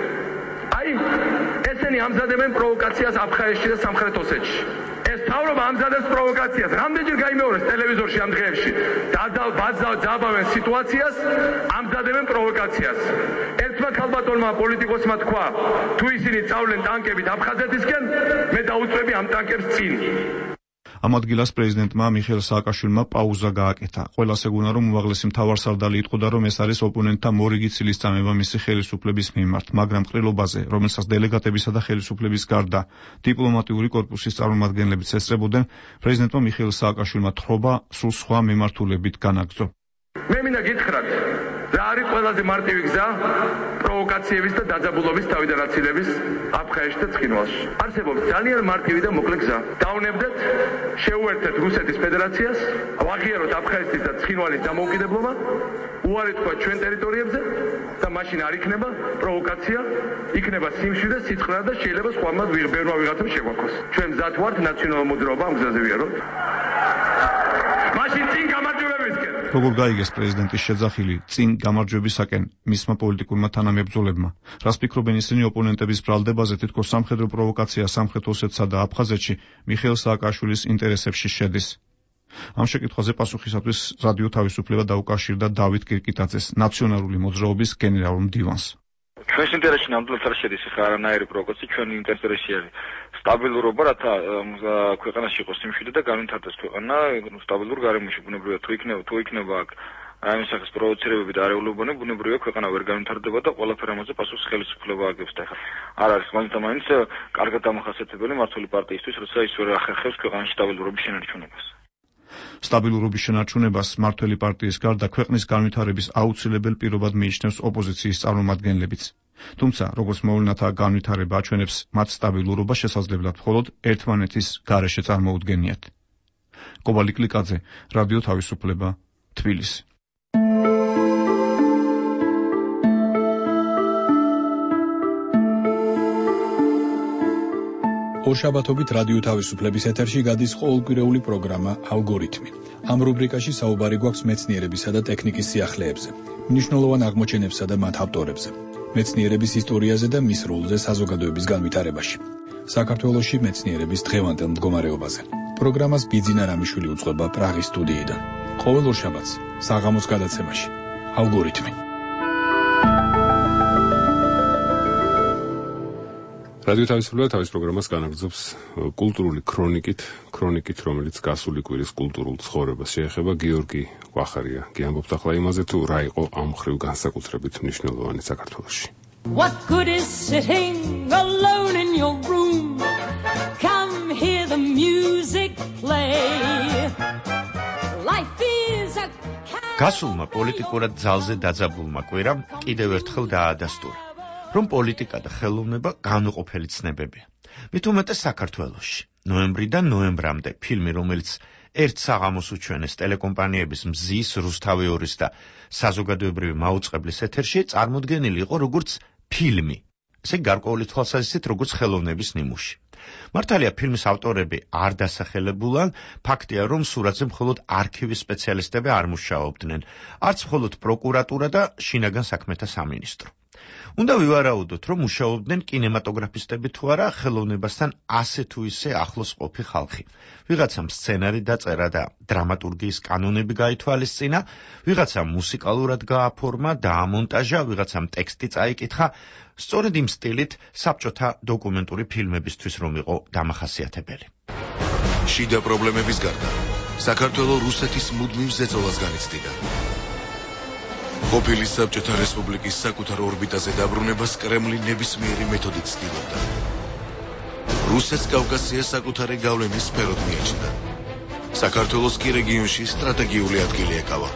ესენი ამზადებენ პროვოკაციას აფხაზეთში და სამხრეთ ოსეთში. ეს თავრობა ამზადებს პროვოკაციას. რამდენჯერ გაიმეორეს ტელევიზორში ამ დღეებში. დააბავენ სიტუაციას, ამზადებენ პროვოკაციას. ერთმა ქალბატონმა პოლიტიკოსმა თქვა, თუ ისინი წავლენ ტანკებით აფხაზეთისკენ, მე დაუწვევი ამ ტანკებს წინ. ამ ადგილას პრეზიდენტმა მიხეილ სააკაშვილმა პაუზა გააკეთა. ყველას ეგუნა, რომ უმაღლესი მთავარსარდალი იტყოდა, რომ ეს არის ოპონენტთა მორიგი ცილისწამება მისი ხელისუფლების მიმართ, მაგრამ ყრილობაზე, რომელსაც დელეგატებისა და ხელისუფლების გარდა დიპლომატიური კორპუსის წარმომადგენლებიც ესწრებოდნენ, პრეზიდენტმა მიხეილ სააკაშვილმა თხრობა სულ სხვა მიმართულებით განაგრძო. მე მინდა გითხრათ, რა არის ყველაზე მარტივი გზა პროვოკაციების და დაძაბულობის თავიდან აცილების აფხაზეთში და ცხინვალში. არსებობს ძალიან მარტივი და მოკლე გზა. დავნებდეთ, შეუერთეთ რუსეთის ფედერაციას, ვაღიაროთ აფხაზეთის და ცხინვალის დამოუკიდებლობა, უარი თქვა ჩვენ ტერიტორიებზე და მაშინ არ იქნება პროვოკაცია, იქნება სიმშვიდე, სიცხრე და შეიძლება სხვა მას ბევრმა ვიღაცამ შეგვაქოს. ჩვენ მზად ვართ ნაციონალურ მოძრაობა ამ გზაზე ვიაროთ. მაშინ წინ გამარჯვებისკენ. როგორ გაიგეს პრეზიდენტის შეძახილი წინ გამარჯვებისაკენ მისმა პოლიტიკურმა თანამებრძოლებმა? რას ფიქრობენ ისინი ოპონენტების ბრალდებაზე, თითქოს სამხედრო პროვოკაცია სამხრეთ ოსეთსა და აფხაზეთში მიხეილ სააკაშვილის ინტერესებში შედის? ამ შეკითხვაზე პასუხისათვის რადიო თავისუფლება დაუკავშირდა დავით კირკიტაძეს, ნაციონალური მოძრაობის გენერალურ მდივანს. ჩვენს ინტერესში ნამდვილად არ შედის ხა არანაირი პროვოკაცია, ჩვენი ინტერესში არის სტაბილურობა, რათა ქვეყანაში იყოს სიმშვიდე და განვითარდეს ქვეყანა სტაბილურ გარემოში. ბუნებრივია თუ იქნება აქ ამ სახის პროვოცირებები და არეულობანი, ბუნებრივია ქვეყანა ვერ განვითარდება და ყველაფერ ამაზე პასუხს ხელისუფლება აგებს და ხა არ არის მაინც კარგად დამახასიათებელი მართული პარტიისთვის, როცა ის ვერ ახერხებს ქვეყანაში სტაბილურობის შენარჩუნებას. სტაბილურობის შენარჩუნებას მართველი პარტიის გარდა ქვეყნის განვითარების აუცილებელ პირობად მიიჩნევს ოპოზიციის წარმომადგენლებიც. თუმცა, როგორც მოვლენათა განვითარება აჩვენებს, მათ სტაბილურობა შესაძლებლად მხოლოდ ერთმანეთის გარეშე წარმოუდგენიათ. კობალი კლიკაძე, რადიო თავისუფლება, თბილისი. ორშაბათობით რადიო თავისუფლების ეთერში გადის ყოველკვირეული პროგრამა ალგორითმი. ამ რუბრიკაში საუბარი გვაქვს მეცნიერებისა და ტექნიკის სიახლეებზე, მნიშვნელოვან აღმოჩენებსა და მათ ავტორებზე, მეცნიერების ისტორიაზე და მის როლზე საზოგადოების განვითარებაში. საქართველოში მეცნიერების დღევანდელ მდგომარეობაზე. პროგრამას ბიძინა რამიშვილი უძღვება პრაღის სტუდიიდან. ყოველ ორშაბათს საღამოს გადაცემაში ალგორითმი. რადიო თავისუფლება თავის პროგრამას განაგრძობს კულტურული ქრონიკით, რომელიც გასული კვირის კულტურულ ცხოვრებას შეეხება. გიორგი ყვახარია გიამბობთ ახლა იმაზე, თუ რა იყო ამ მხრივ განსაკუთრებით მნიშვნელოვანი საქართველოში. What good is sitting alone in your room? Come hear the music play. Life is a გასულმა პოლიტიკურად ძალზე დაძაბულმა კვირამ კიდევ ერთხელ დაადასტურა, რომ პოლიტიკა და ხელოვნება განუყოფელი ცნებებია. მით უმეტეს საქართველოში. ნოემბრიდან ნოემბრამდე ფილმი, რომელიც ერთ საღამოს უჩვენეს ტელეკომპანიების მზის, რუსთავი 2-ის და საზოგადოებრივი მაუწყებლის ეთერში, წარმოდგენილი იყო როგორც ფილმი, ესე გარკვეული თვალსაზრისით როგორც ხელოვნების ნიმუში. მართალია ფილმის ავტორები არ დასახელებულან, ფაქტია, რომ სურათზე მხოლოდ არქივის სპეციალისტები არ მუშაობდნენ, არც მხოლოდ პროკურატურა და შინაგან საქმეთა სამინისტრო. უნდა ვივარაუდოთ, რომ მუშაობდნენ კინემატოგრაფისტები თუ არა ხელოვნებასთან ასე თუ ისე ახლოს ყოფი ხალხი. ვიღაცამ სცენარი დაწერა და დრამატურგიის კანონები გაითვალისწინა, ვიღაცამ მუსიკალურად გააფორმა, დაამონტაჟა, ვიღაცამ ტექსტი წაიკითხა, სწორედ იმ სტილით საბჭოთა დოკუმენტური ფილმებისთვის რომ იყო დამახასიათებელი. შიდა პრობლემების გარდა, საქართველოს რუსეთის მუდმივ ზეწოლას განიცდიდა. ყოფილი საბჭოთა რესპუბლიკის საკუთარ ორბიტაზე დაბრუნებას კრემლი ნებისმიერი მეთოდით ცდილობდა. რუსეთს კავკასიას საკუთარი გავლენის სფეროდ მიაჩნდა. საქართველოს კი რეგიონში სტრატეგიული ადგილი ეკავა.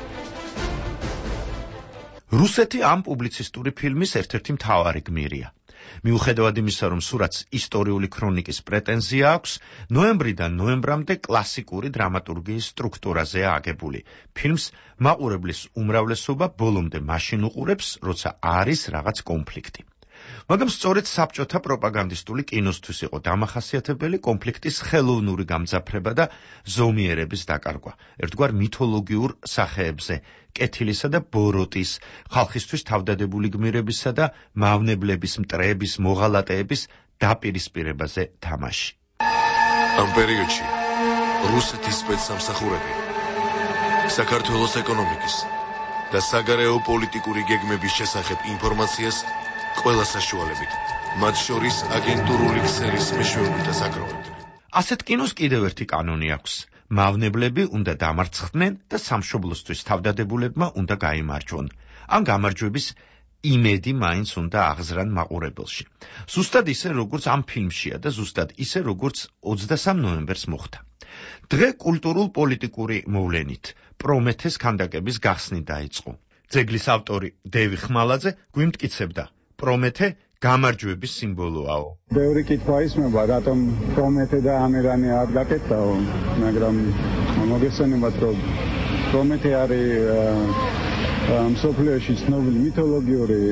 რუსეთი ამ პუბლიცისტური ფილმის ერთ-ერთი მთავარი გმირია. მიუხედავად იმისა, რომ სურათს ისტორიული ქრონიკის პრეტენზია აქვს, ნოემბრიდან ნოემბრამდე კლასიკური დრამატურგიის სტრუქტურაზეა აგებული. ფილმს მაყურებლის უმრავლესობა ბოლომდე მაშინ უყურებს, როცა არის რაღაც კონფლიქტი. მაგრამ სწორედ საბჭოთა პროპაგანდისტული კინოსთვის იყო დამახასიათებელი კონფლიქტის ხელოვნური გამძაფრება და ზომიერების დაკარგვა, ერთგვარ მითოლოგიურ სახეებზე, კეთილისა და ბოროტის, ხალხისთვის თავდადებული გმირებისა და მავნებლების, მტრების, მოღალატეების დაპირისპირებაზე თამაში. ამ პერიოდში რუსეთის სპეცსამსახურები საქართველოს ეკონომიკის და საგარეო პოლიტიკური გეგმების შესახებ ინფორმაციას ყველა საშუალებით, მათ შორის აგენტურული ქსელის მეშვეობითაც აგროვებდნენ. ასეთ კინოს კიდევ ერთი კანონი აქვს. მავნებლები უნდა დამარცხდნენ და სამშობლოსთვის თავდადებულებმა უნდა გაიმარჯვონ. ამ გამარჯვების იმედი მაინც უნდა აღზრან მაყურებელში. ზუსტად ისე, როგორც ამ ფილმშია და ზუსტად ისე, როგორც 23 ნოემბერს მოხდა. დღე კულტურულ-პოლიტიკური მოვლენით პრომეთეს ქანდაკების გახსნით დაიწყო. ძეგლის ავტორი დევი ხმალაძე გვიმტკიცებდა, პრომეთე გამარჯვების სიმბოლოაო. ბევრი კითხვა ისმება, რატომ პრომეთე და ამირანი არ გაკეთდაო, მაგრამ მოგესალმებათ, რომ პრომეთე არის მსოფლიოში ცნობილი მითოლოგიური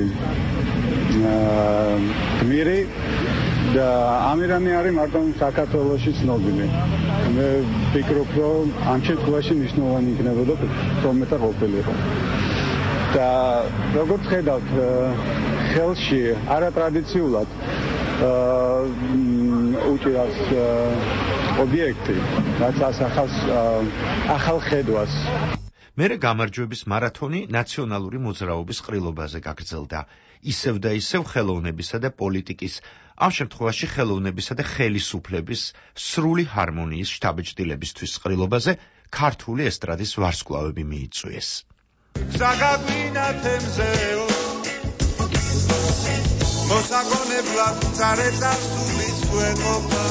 გმირი და ამირანი არის მარტო საქართველოში ცნობილი. მე ვფიქრობ, რომ ამ შემთხვევაში მნიშვნელოვანი იქნებოდა პრომეთე ყოფილიყო. და როგორც ხედავთ, ხელში არატრადიციულად უჭირავს ობიექტი, რაც ასახავს ახალ ხედვას. მერე გამარჯვების მარათონი ნაციონალური მოძრაობის ყრილობაზე გაგრძელდა. ისევ და ისევ ხელოვნებისა და პოლიტიკის, ამ შემთხვევაში ხელოვნებისა და ხელისუფლების სრული ჰარმონიის შთაბეჭდილებისთვის ყრილობაზე ქართული ესტრადის ვარსკვლავები მიიწვიეს. ზაგაგვინა თემზეო მოსაგონებლად წარედა სულის ვეყოფა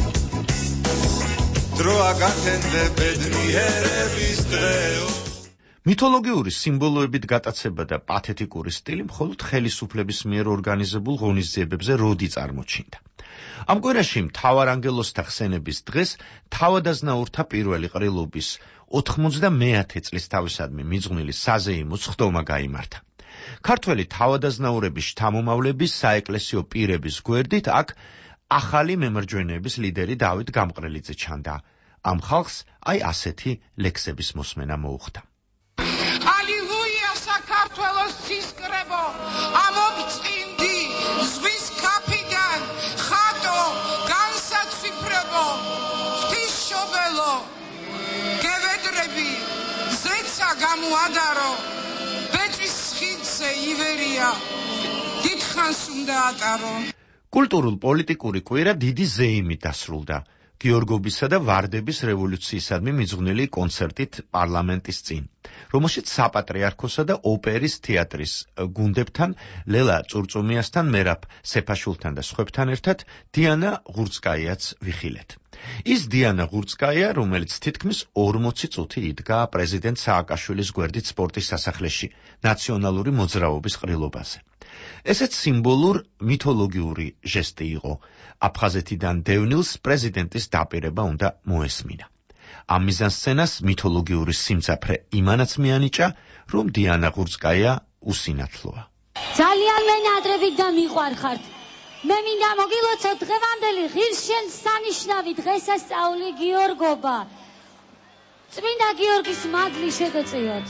დროა გათენდე ბედნიერების დღეო. მითოლოგიური სიმბოლოებით გატაცება და პათეტიკური სტილი მხოლოდ ხელისუფლების მიერ ორგანიზებულ ღონისძიებებზე როდი წარმოჩინდა. ამ კვირაში მთავარანგელოზთა ხსენების დღეს თავადაზნაურთა პირველი ყრილობის 99 წლის თავისადმი მიძღვნილი საზეიმო სხდომა გაიმართა. ქართველი თავადაზნაურების შთამომავლების საეკლესიო პირების გვერდით აქ ახალი მემარჯვენეების ლიდერი დავით გამყრელიძე ჩანდა. ამ ხალხს აი ასეთი ლექსების მოსმენა მოუხდა. ალილუია საქართველოს სისკრებო, ამობწინდი ზღვის ქაფიდან ხატო განსაცვიფრებო, ღვთისმშობელო გევედრები ზეცა გამოადარო, ბეწვის ხიდზე ივერია დიდხანს უნდა ატარო. კულტურულ-პოლიტიკური კვირა დიდი ზეიმით დასრულდა. გიორგობისა და ვარდების რევოლუციისადმი მიძღვნილი კონცერტით პარლამენტის წინ, რომელშიც საპატრიარქოსა და ოპერის თეატრის გუნდებთან, ლელა წურწუმიასთან, მერაბ სეფაშულთან და სხვებთან ერთად დიანა ღურცკაიაც ვიხილეთ. ის დიანა ღურცკაია, რომელიც თითქმის 40 წუთი იდგა პრეზიდენტ სააკაშვილის გვერდით სპორტის სასახლეში, ნაციონალური მოძრაობის ყრილობაზე. ესეც სიმბოლურ მითოლოგიური ჟესტი იყო. აფხაზეთიდან დევნილს პრეზიდენტის დაპირება უნდა მოესმინა. ამ მიზანსცენას მითოლოგიური სიმძაფრე იმანაც მიანიჭა, რომ დიანა ღურცკაია უსინათლოა. ძალიან მენადრებით დამიყვარხართ. მე მინდა მოგილოცოთ დღევანდელი ღირსშესანიშნავი დღესასწაული გიორგობა. წმინდა გიორგის მადლი შეგეწიოთ.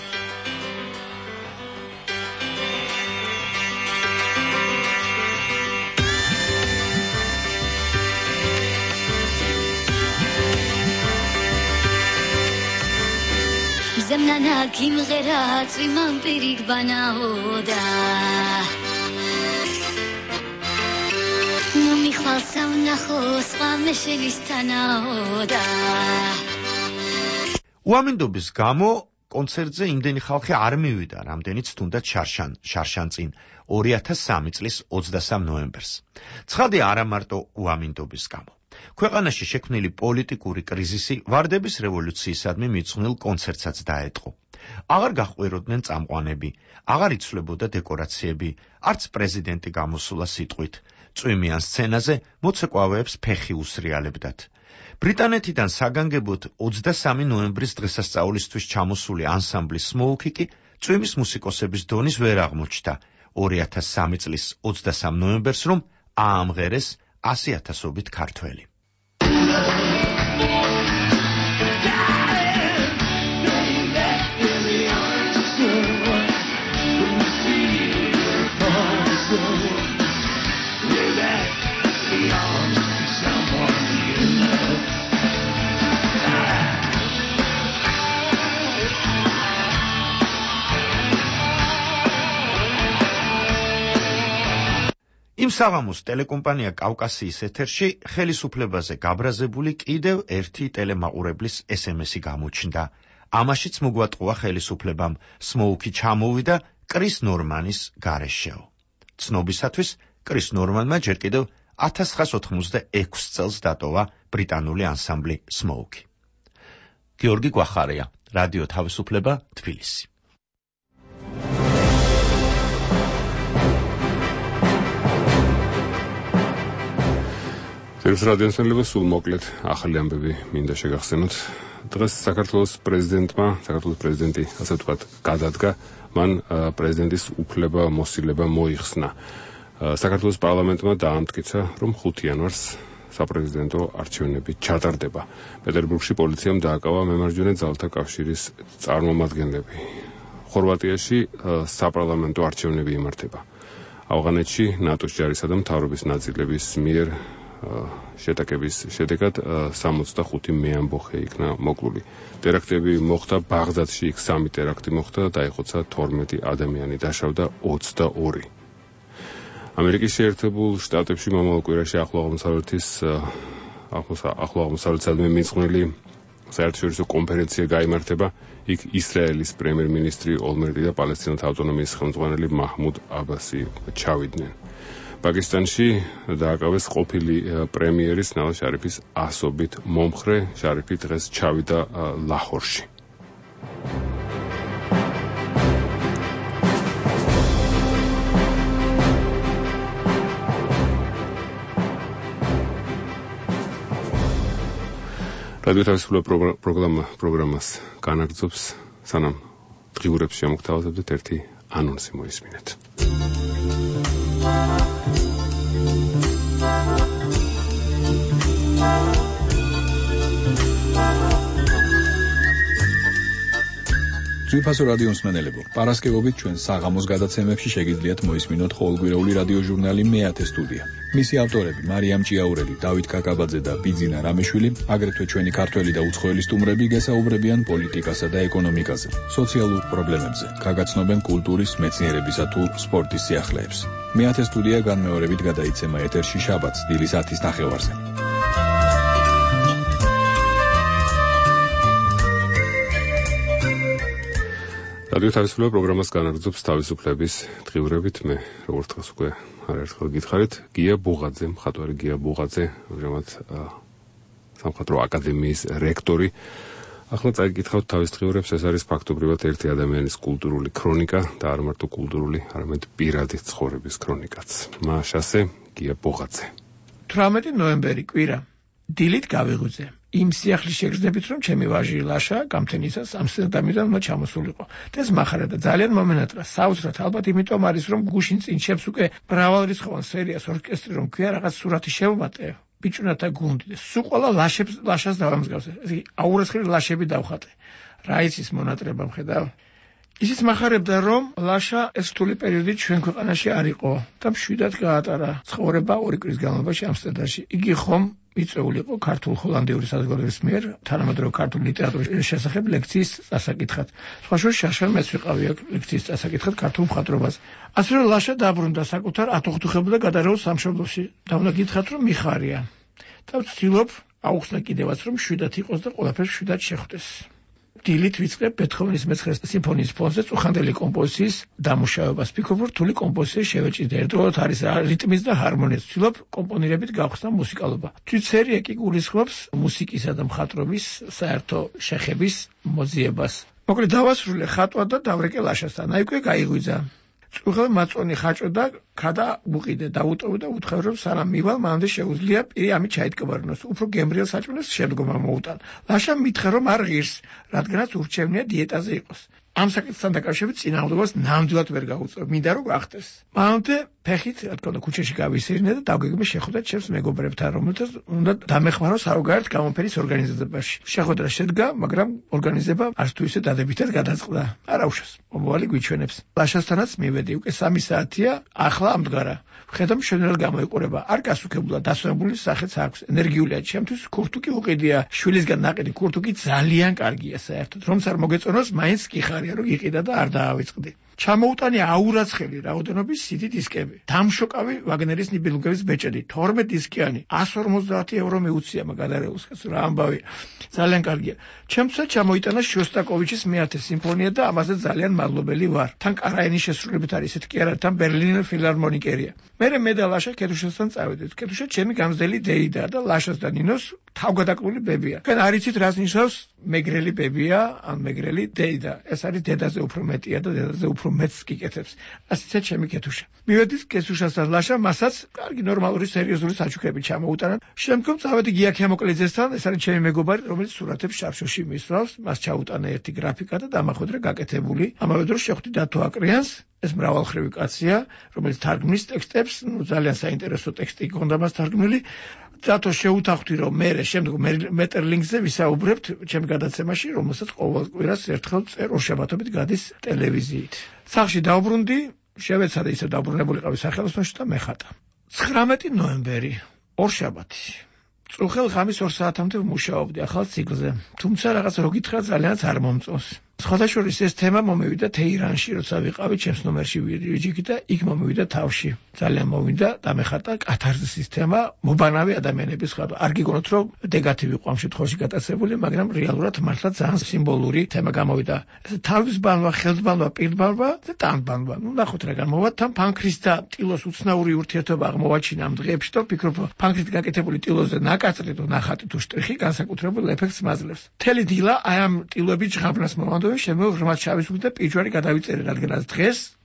ზემნანა გიმღერა წვიმან პირით ბანაოდა მომიხვალ საუნახო სხვა მეშელისთანაოდა უამინდობის გამო კონცერტზე იმდენი ხალხი არ მივიდა, რამდენიც თუნდაც შარშან წინ 2003 წლის 23 ნოემბერს. ცხადია არა მარტო უამინდობის გამო. ქვეყანაში შექმნილი პოლიტიკური კრიზისი ვარდების რევოლუციისადმი მიძღვნილ კონცერტსაც დაეტყო. აღარ გაჰყვიროდნენ წამყვანები, აღარ იცვლებოდა დეკორაციები, არც პრეზიდენტი გამოსულა სიტყვით. წვიმიან სცენაზე მოცეკვავეებს ფეხი უსრიალებდათ. ბრიტანეთიდან საგანგებოდ 23 ნოემბრის დღესასწაულისთვის ჩამოსული ანსამბლი Smoke კი წვიმის მუსიკოსების დონის ვერ აღმოჩნდა 2003 წლის 23 ნოემბერს, რომ აამღერეს 100,000-ობით ქართველი. იმ საღამოს ტელეკომპანია კავკასიის ეთერში ხელისუფლებაზე გაბრაზებული კიდევ ერთი ტელემაყურებლის SMS-ი გამოჩნდა. ამაშიც მოგვატყუა ხელისუფლებამ, Smoke ჩამოვიდა კრის ნორმანის გარეშეო. ცნობისათვის, კრის ნორმანმა ჯერ კიდევ 1986 წელს დატოვა ბრიტანული ანსამბლი Smoke. გიორგი გვახარია, რადიო თავისუფლება, თბილისი. ეს რადიოსნელება სულ მოკლედ ახალი ამბები მინდა შეგახსენოთ. დღეს საქართველოს პრეზიდენტი, ასე ვთქვათ, გადადგა, მან პრეზიდენტის უფლება მოსილება მოიხსნა. საქართველოს პარლამენტმა დაამტკიცა, რომ 5 იანვარს საპრეზიდენტო არჩევნები ჩატარდება. პეტერბურგში პოლიციამ დააკავა მემარჯვენე ძალთა კავშირის წარმომადგენლები. ხორვატიაში საპარლამენტო არჩევნები იმართება. ავღანეთში ნატოს ჯარისა და მთავრობის ნაწილების მიერ შეტაკების შედეგად 65 მეამბოხე იქნა მოკლული. ტერაქტები მოხდა ბაღდადში, იქ 3 ტერაქტი მოხდა, დაიხოცა 12 ადამიანი, დაშავდა 22. ამერიკის შეერთებულ შტატებში მომავალ კვირაში ახლო აღმოსავლეთისადმი მიძღვნილი საერთაშორისო კონფერენცია გაიმართება. იქ ისრაელის პრემიერ-მინისტრი ოლმერტი და პალესტინელთა ავტონომიის ხელმძღვანელი მაჰმუდ აბასი ჩავიდნენ. პაკისტანში დააკავეს ყოფილი პრემიერის ნავაზ შარიფის ასობით მომხრე. შარიფი დღეს ჩავიდა ლაჰორში. რადიო თავისუფლება პროგრამას განაგრძობს, სანამ დღიურებს შემოგთავაზებთ ერთი ანონსი მოისმინეთ. ძვირფასო რადიო მსმენელებო, პარასკევობით ჩვენ საღამოს გადაცემებში შეგიძლიათ მოისმინოთ ყოველკვირეული რადიო ჟურნალი მეათე სტუდია. მისი ავტორები მარიამ ჭიაურელი, დავით კაკაბაძე და ბიძინა რამეშვილი, აგრეთვე ჩვენი ქართველი და უცხოელი სტუმრები გესაუბრებიან პოლიტიკასა და ეკონომიკაზე, სოციალურ პრობლემებზე, გაგაცნობენ კულტურის, მეცნიერებისა თუ სპორტის სიახლეებს. მეათე სტუდია განმეორებით გადაიცემა ეთერში შაბათს დილის 10:30-ზე. რადიო თავისუფლება პროგრამას განაგრძობს თავისუფლების დღიურებით. მე როგორც დღეს უკვე არაერთხელ გითხარით, გია ბუღაძე, მხატვარი გია ბუღაძე, ამჟამად სამხატვრო აკადემიის რექტორი. ახლა წაიკითხავთ თავის დღიურებს, ეს არის ფაქტობრივად ერთი ადამიანის კულტურული ქრონიკა და არ მარტო კულტურული, არამედ პირადი ცხოვრების ქრონიკაც. მაშასე გია ბუღაძე. 18 ნოემბერი კვირა. დილით გავიღვიძე. იმ სიახლის შეგრძნებით, რომ ჩემი ვაჟი ლაშა გამთენისას ამსტერდამიდან ჩამოსულიყო. ეს მახარა და ძალიან მომენატრა. საოცრად ალბათ იმიტომ არის, რომ გუშინ წინ ჩემს უკვე მრავალრიცხოვან სერიას ორკესტრი რომ ქვია, რაღაც სურათი შევმატე. ბიჭუნათა გუნდი და სულ ყველა ლაშას დავამსგავსე. ესე იგი აურესხელი ლაშები დავხატე. რა იცის მონატრება მხედავ. ისიც მახარებდა, რომ ლაშა ეს რთული პერიოდი ჩვენ ქვეყანაში არ იყო და მშვიდად გაატარა ცხოვრება 2 კვირის განმავლობაში ამსტერდამში. იგი ხომ მიწვეული იყო ქართულ-ჰოლანდიური საზოგადოების მიერ თანამედროვე ქართული ლიტერატურის შესახებ ლექციის წასაკითხად. სხვა შორის შაშან მეც ვიყავი აქ ლექციის წასაკითხად ქართულ მხატვრობაზე. ასე რომ ლაშა დაბრუნდა საკუთარ ათოხთუხებულ და გადარეულ სამშობლოში და უნდა გითხრათ, რომ მიხარია. და ვცდილობ აუხსნა კიდევაც, რომ შვიდად იყოს და ყველაფერს შვიდად შეხვდეს. დილით ვიწყებ ბეთჰოვენის მე-9 სიმფონიის ფონზე წუხანდელი კომპოზიციის დამუშავებას. ვფიქრობ, რომ რთული კომპოზიცია შევეჭიდე. ერთდროულად არის რიტმის და ჰარმონიის. ვცდილობ კომპონირებით გავხსნა მუსიკალობა. თვითსერია კი გულისხმობს მუსიკისა და მხატვრობის საერთო შეხების მოძიებას. მოკლედ დავასრულე ხატვა და დავრეკე ლაშასთან. აი უკვე გაიღვიძა. წუხელ მაწონი ხაჭო და ქადა უყიდე დაუტოვე და უთხრა, რომ სანამ მივალ, მანამდე შეუძლია პირი ამით ჩაიტკბარნოს. უფრო გემრიელ საჭმელს შემდგომა მოუტან. ლაშამ მითხრა, რომ არ ღირს, რადგანაც ურჩევნია დიეტაზე იყოს. ამ საკითხთან დაკავშირებით წინააღმდეგობას ნამდვილად ვერ გაუწევ. მინდა რომ გახდეს. მანამდე ფეხით, რა თქმა უნდა, ქუჩაში გავისერინე და დავგეგმე შეხვედრა ჩემს მეგობრებთან, რომელთაც უნდა დამეხმარო საუგარეთ გამოფენის ორგანიზებაში. შეხვედრა შედგა, მაგრამ ორგანიზება არც თუ ისე დადებითად გადაწყდა. არა უშავს. მომავალი გვიჩვენებს. ლაშასთანაც მივედი, უკვე 3 საათია, ახლა ამდგარა. ვხედავ მშვენივრად გამოიყურება. არ გასუქებულა, დასვენებული სახეც აქვს. ენერგიულია, ჩემთვის ქურთუკი უყიდია. შვილისგან ნაყიდი ქურთუკი ძალიან კარგია საერთოდ. რომც არ მოგეწონოს, მაინც კი ხარია, რომ იყიდა და არ დაავიწყდი. ჩამოუტანე აურაცხელი რაოდენობის CD დისკები. დამშოკავი ვაგნერის ნიბელუნგების ბეჭედი 12 დისკიანი 150 евро მიუცია მაგადარეულს რა ამბავი ძალიან კარგია. ჩემთვისაც ჩამოიტანა შოსტაკოვიჩის მე-10 სიმფონია და ამაზე ძალიან მადლობელი ვარ. თან კარაინის შესრულებით არის ესეთ კი არა, თან ბერლინერ ფილარმონიკერია. მე და ლაშა კეთუშასთან წავედით. კეთუშა ჩემი გამზდელი დეიდა და ლაშას და ნინოს თავგადაკრული ბებია. თქვენ არ იცით რას ნიშნავს მეგრელი ბებია ან მეგრელი დეიდა. ეს არის დედაზე უფრო მეტია და დედაზე უფრო მეც გიკეთებს. ასეც ჩემი კეთუშა. მივედით კეთუშასთან ლაშა, მასაც კარგი ნორმალური სერიოზული საჩუქრები ჩამოუტანა. შემდგომ წავედი გია ქემოკლიძესთან, ეს არის ჩემი მეგობარი, რომელიც სურათებს შავშოში მისვლავს. მას ჩაუტანა ერთი გრაფიკა და დამახვედრა გაკეთებული. ამავე დროს შეხვდი დათო აკრიანს, ეს მრავალხრივი კაცია, რომელიც თარგმნის ტექსტებს, ძალიან საინტერესო ტექსტი გონდა მას თარგმნილი. დათო შეუთანხმდი, რომ მე შემდგომ მეტერლინგზე ვისაუბრებთ ჩემი გადაცემაში, რომელსაც ყოველ კვირას ერთხელ წერ ორშაბათობით გადის ტელევიზიით. სახლში დავბრუნდი, შევეცადე ისე დაბრუნებულიყავი სახელოსნოში და მეხატა. 19 ნოემბერი, ორშაბათი. წუხელ ღამის 2 საათამდე ვმუშაობდი ახალ ციკლზე, თუმცა რაღაც რო გითხრა ძალიანაც არ მომწონს. სხვადასხვა ეს თემა მომევიდა თეირანში, როცა ვიყავი ჩემს ნომერში ვიჯიქი და იქ მომევიდა თავში. ძალიან მოვიდა დამეხატა კათარზისის თემა, მობანავი ადამიანების ხარდა. არ გიგონოთ, რომ ნეგატივი ყო ამ შემთხვევაში გატაცებული, მაგრამ რეალურად მართლა ძალიან სიმბოლური თემა გამოვიდა. ეს თავისბანვა, ხელთბანვა, პირთბანვა და ტანბანვა. ნუ ნახოთ რა გამოვა, თან ფანქრის და ტილოს უცნაური ურთიერთობა აღმოვაჩინა ამ დღეებში და ვფიქრობ, ფანქრით გაკეთებული ტილოზე ნაკაწრი თუ ნახატი თუ შტრიხი განსაკუთრებულ ეფექტს მაძლევს. მთელი დილა აი ამ ტილოების ჟღაბნას მომანდ შემო ღრმად ჩავისვი და პიჯვარი გადავიწერე, რადგანაც დღეს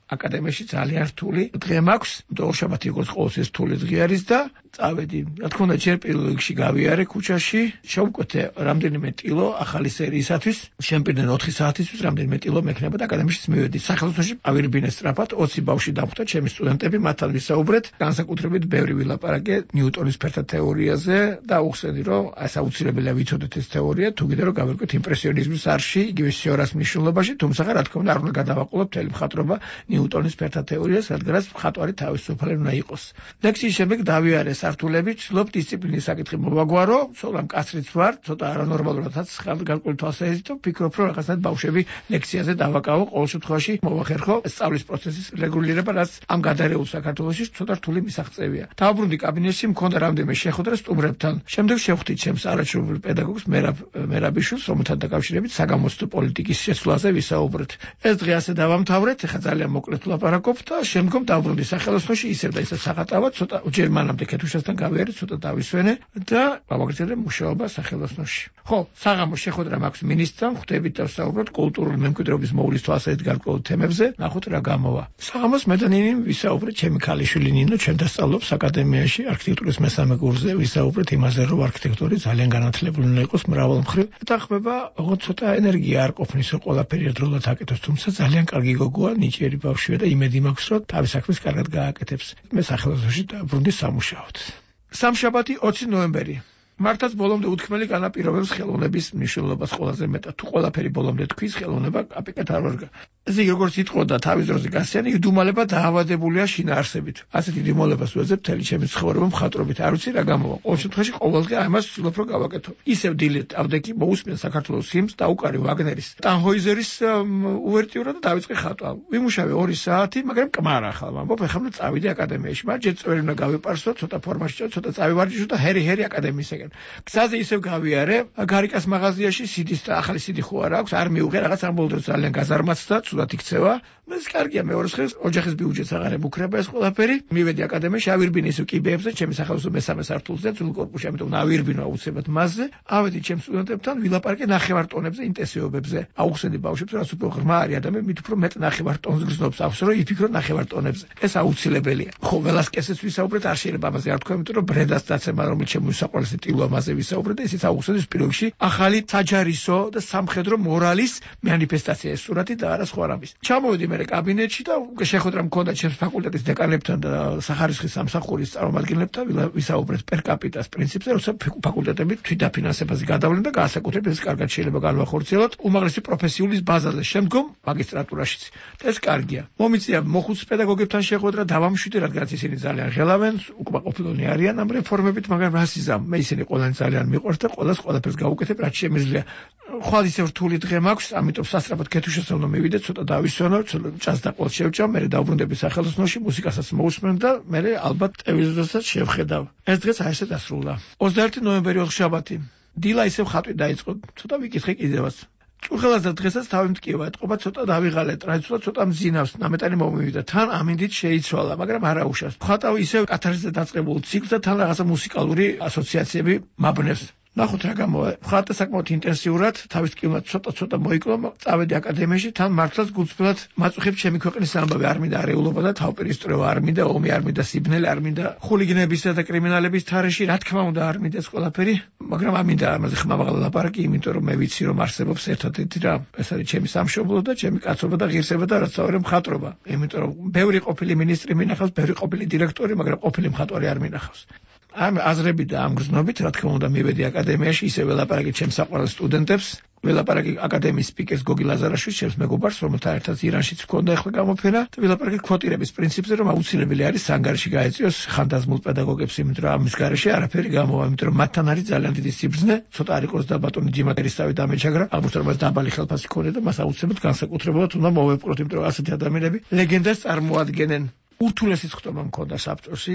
აკადემიაში ძალიან რთული დღე მაქვს, ორშაბათი როგორც ყოველთვის რთული დღე არის და წავედი. რა თქმა უნდა, ჯერ პირველ რიგში გავიარე ქუჩაში, შევკვეთე რამდენიმე ტილო ახალი სერიისათვის, შემპირდნენ 4 საათისთვის რამდენიმე ტილო მექნება და აკადემიაში მივედი. სახელმწიფოში ავირბინე სწრაფად 20 ბავშვი დახვდა ჩემი სტუდენტები, მათთან ვისაუბრეთ, განსაკუთრებით ბევრი ვილაპარაკე ნიუტონის ფერთა თეორიაზე და უხსენდი, რომ ეს აუცილებელია ვიცოდეთ ეს თეორია, თუ კიდე რომ გავერკვეთ იმპრესიონიზმის არში, იგივე სიორას მნიშვნელობაში, თუმცა რა თქმა უნდა არ უნდა გადავაყოლოთ მთელი მხატვრობა ნიუტონის ფერთა თეორიას, რადგანაც მხატვარი თავისუფალი უნდა იყოს. ლექციის შემდეგ დავიარე სართულები, ვცდილობ დისციპლინის საკითხი მოვაგვარო, სულ მკაცრიც ვარ, ცოტა არანორმალურადაც ხალხგარკვევით თვალსაზრისით, ვფიქრობ, რომ რაღაცნაირად ბავშვები ლექციაზე დავაკავო, ყოველ შემთხვევაში მოვახერხო სწავლის პროცესის რეგულირება, რაც ამ გადარეულ საქართველოში ცოტა რთული მისაღწევია. დავბრუნდი კაბინეტში, მქონდა რამდენიმე შეხვედრა სტუმრებთან. შემდეგ შევხვდით ჩემს არაჩვეულებრივ პედაგოგს მერაბიშვილს, რომელთან დაკავშირებით საგამოცდო პოლიტიკის შეცვლაზე ვისაუბრეთ. ეს დღე ასე დავამთავრეთ, ეხლა ძალიან მოკლედ ვლაპარაკობ და შემდგომ დავბრუნდი სახელოსნოში, ისევ და ისევ საღატავად, ცოტა ჯერ მანამდე ქეთუშასთან გავიარე, ცოტა დავისვენე და გავაგრძელე მუშაობა სახელოსნოში. ხო, საღამოს შეხვედრა მაქვს მინისტრთან, ხვდებით და ვსაუბრობთ კულტურული მემკვიდრეობის მოულის თვალსაზრისით გარკვეულ თემებზე, ნახოთ რა გამოვა. საღამოს მე და ნინი ვისაუბრეთ, ჩემი ქალიშვილი ნინო ჩემთან სწავლობს აკადემიაში არქიტექტურის მესამე კურსზე, ვისაუბრეთ იმაზე, რომ არქიტექტორი ძალიან განათლებული უნდა იყოს მრავალმხრივ და ხმება, ოღონდ ცოტა ენერგია არ ყოფნის, რომ ყველაფერი ერთდროულად აკეთოს, თუმცა ძალიან კარგი გოგოა, ნიჭიერი ბავშვია და იმედი მაქვს, რომ თავის საქმეს კარგად გააკეთებს. მე სახელოსნოში დაბრუნდი სამუშაოდ. სამშაბათი 20 ნოემბერი. მართაც ბოლომდე უთქმელი განაპირობებს ხელოვნების მნიშვნელობას ყველაზე მეტად. თუ ყველაფერი ბოლომდე თქვის, ხელოვნება კაპიკად არ ვარგა. ესე იგი, როგორც იტყოდა თავის დროზე გასიანი, იდუმალება დაავადებულია შინაარსებით. ასეთი დიმოლებას ვეძებ მთელი ჩემი ცხოვრება მხატვრობით. არ ვიცი რა გამოვა. ყოველ შემთხვევაში ყოველდღე ამას ვცდილობ რომ გავაკეთო. ისევ დილით ავდექი მოусმენ საქართველოს ჰიმნს და უკარი ვაგნერის, ტანჰოიზერის უვერტიურა და დავიწყე ხატვა. ვიმუშავე 2 საათი, მაგრამ კმარა ხალ ვამბობ, ეხლა უნდა წავიდე აკადემიაში. მაგრამ ჯერ წვერი უნდა გავიპარსო, ცოტა ფორმაში ჭო, ცოტა წავივარჯიშო და ჰერი აკადემიისაკენ. გზაზე ისევ გავიარე, გარიკას მაღაზიაში სიდის და ახალი სიდი ხო არ აქვს, არ მიუღე რაღაც ამ ბოლო დროს ძალიან გაზარმაცდა, ცუდად იქცევა. ეს კარგია, მეორე ხეს ოჯახის ბიუჯეტს აღარ ემუქრება ეს ყველაფერი. მივედი აკადემიაში, ავირბინე ისევ კიბეებზე, ჩემი სახელოსნო მესამე სართულზე, ძველ კორპუსში, ამიტომ ავირბინო აუცილებლად მასზე. ავედი ჩემს სტუდენტებთან, ვილაპარაკე ნახევარტონებზე, ინტენსივობებზე. აუხსენდი ბავშვებს, რაც უფრო ღრმა არის ადამიანი, მით უფრო მეტ ნახევარტონს გრძნობს აქვს, რომ იფიქრონ ნახევარტონებზე. ეს აუცილებელია. ხო, ველასკესის ვისაუბრეთ, არ შეიძლება ამაზე არ თქვა, იმიტომ რომ ბრედას დაცემა, რომელიც შემოსაყვალესი ტილო ამაზე ვისაუბრეთ და ისიც აუხსენდეს პირველში ახალი საჯარისო და სამხედრო მორალის მანიფესტაცია ეს სურათი და არა სხვა რამის. ჩამოვედი მე კაბინეტში და შეხვედრა მქონდა ჩემს ფაკულტეტის დეკანებთან და სახარისხის სამსახურის წარმომადგენლებთან, ვისაუბრეთ პერ კაპიტას პრინციპზე, როცა ფაკულტეტები თვითდაფინანსებაზე გადავლენ და განსაკუთრებით ეს კარგად შეიძლება განვახორციელოთ უმაღლესი პროფესიული ბაზაზე, შემდგომ მაგისტრატურაშიც. ეს კარგია. მომიწია მოხუც პედაგოგებთან შეხვედრა, დავამშვიდე, რადგანაც ისინი ძალიან ღელავენ, უკმაყოფილონი არიან ამ რეფორმებით, მაგრამ რას იზამ, მე ისინი ყველანი ძალიან მიყვარს და ყველაფერს გავუკეთებ, რაც შემიძლია. ხვალ ისევ რთული დღე მაქვს, ამიტომ სასწრაფოდ ქეთუშასა უნდა მივიდე, ცოტა დავისვენო, ჭას და ყოლს შევჭამ, მე დავბრუნდები სახელოსნოში, მუსიკასაც მოусმენ და მე ალბათ ტელევიზორსაც შევხედავ. ეს დღეც აი ესე დასრულდა. 21 ნოემბერი ოთხშაბათი. დილა ისევ ხატვი დაიწყო, ცოტა ვიკითხე კიდევაც. ჭურხელაძე დღესაც თავი მткиვა, ეთყობა ცოტა დავიღალე, ტრადიციულად ცოტა მძინავს, ნამეტანი მომივიდა. თან ამინდით შეიცვალა, მაგრამ არა უშავს. ხატავ ისევ კათარზეზე დაწყებულ ციკლს და თან რაღაცა მუსიკალური ასოციაციები მაბნევს. ნახოთ რა გამოვა. ხატა საკმაოდ ინტენსიურად, თავის ტკივილად ცოტა მოიკლო, წავედი აკადემიაში, თან მართლაც გულწრფელად მაწუხებს ჩემი ქვეყნის ამბავი, არ მინდა არეულობა და თავპირისტრევა, არ მინდა ომი, არ მინდა სიბნელე, არ მინდა ხულიგნებისა და კრიმინალების თარეში, რა თქმა უნდა, არ მინდა ეს ყველაფერი, მაგრამ ამინდა ამაზე ხმამაღლა ლაპარაკი, იმიტომ რომ მე ვიცი რომ არსებობს ერთადერთი რამ, ეს არის ჩემი სამშობლო და ჩემი კაცობა და ღირსება და რაც ავერე მხატვრობა. იმიტომ რომ ბევრი ყოფილი მინისტრი მინახავს, ბევრი ყოფილი დირექტორი, მაგრამ ყოფილი მხატვარი არ მინახავს. ამ აზრები და ამ გზნობით, რა თქმა უნდა, მივედი აკადემიაში, ისე ველაპარაკი ჩემს საყვარელ სტუდენტებს, ველაპარაკი აკადემიის სპიკერს გოგი ლაზარაშვილს, ჩემს მეგობარს, რომელთან ერთად ირანშიც მქონდა ახლა გამოფენა, და ველაპარაკი კვოტირების პრინციპზე, რომ აუცილებელი არის სანგარში გაეწიოს ხანდაზმულ პედაგოგებს, იმიტომ რომ ამის გარეშე არაფერი გამოვა, იმიტომ რომ მათთან არის ძალიან დიდი სიბრძნე, ცოტა არ იყოს და ბატონი ჯიმატერისტავი დამეჩაგრა, ალბათ რომ მას დაბალი ხელფასი ქონია და მას აუცილებლად განსაკუთრებულად უნდა მოვეპყროთ, იმიტომ რომ ასეთი ადამიანები ლეგენდას წარმოადგენენ. ურთულესი ხტომა მქონდა საბჭოში.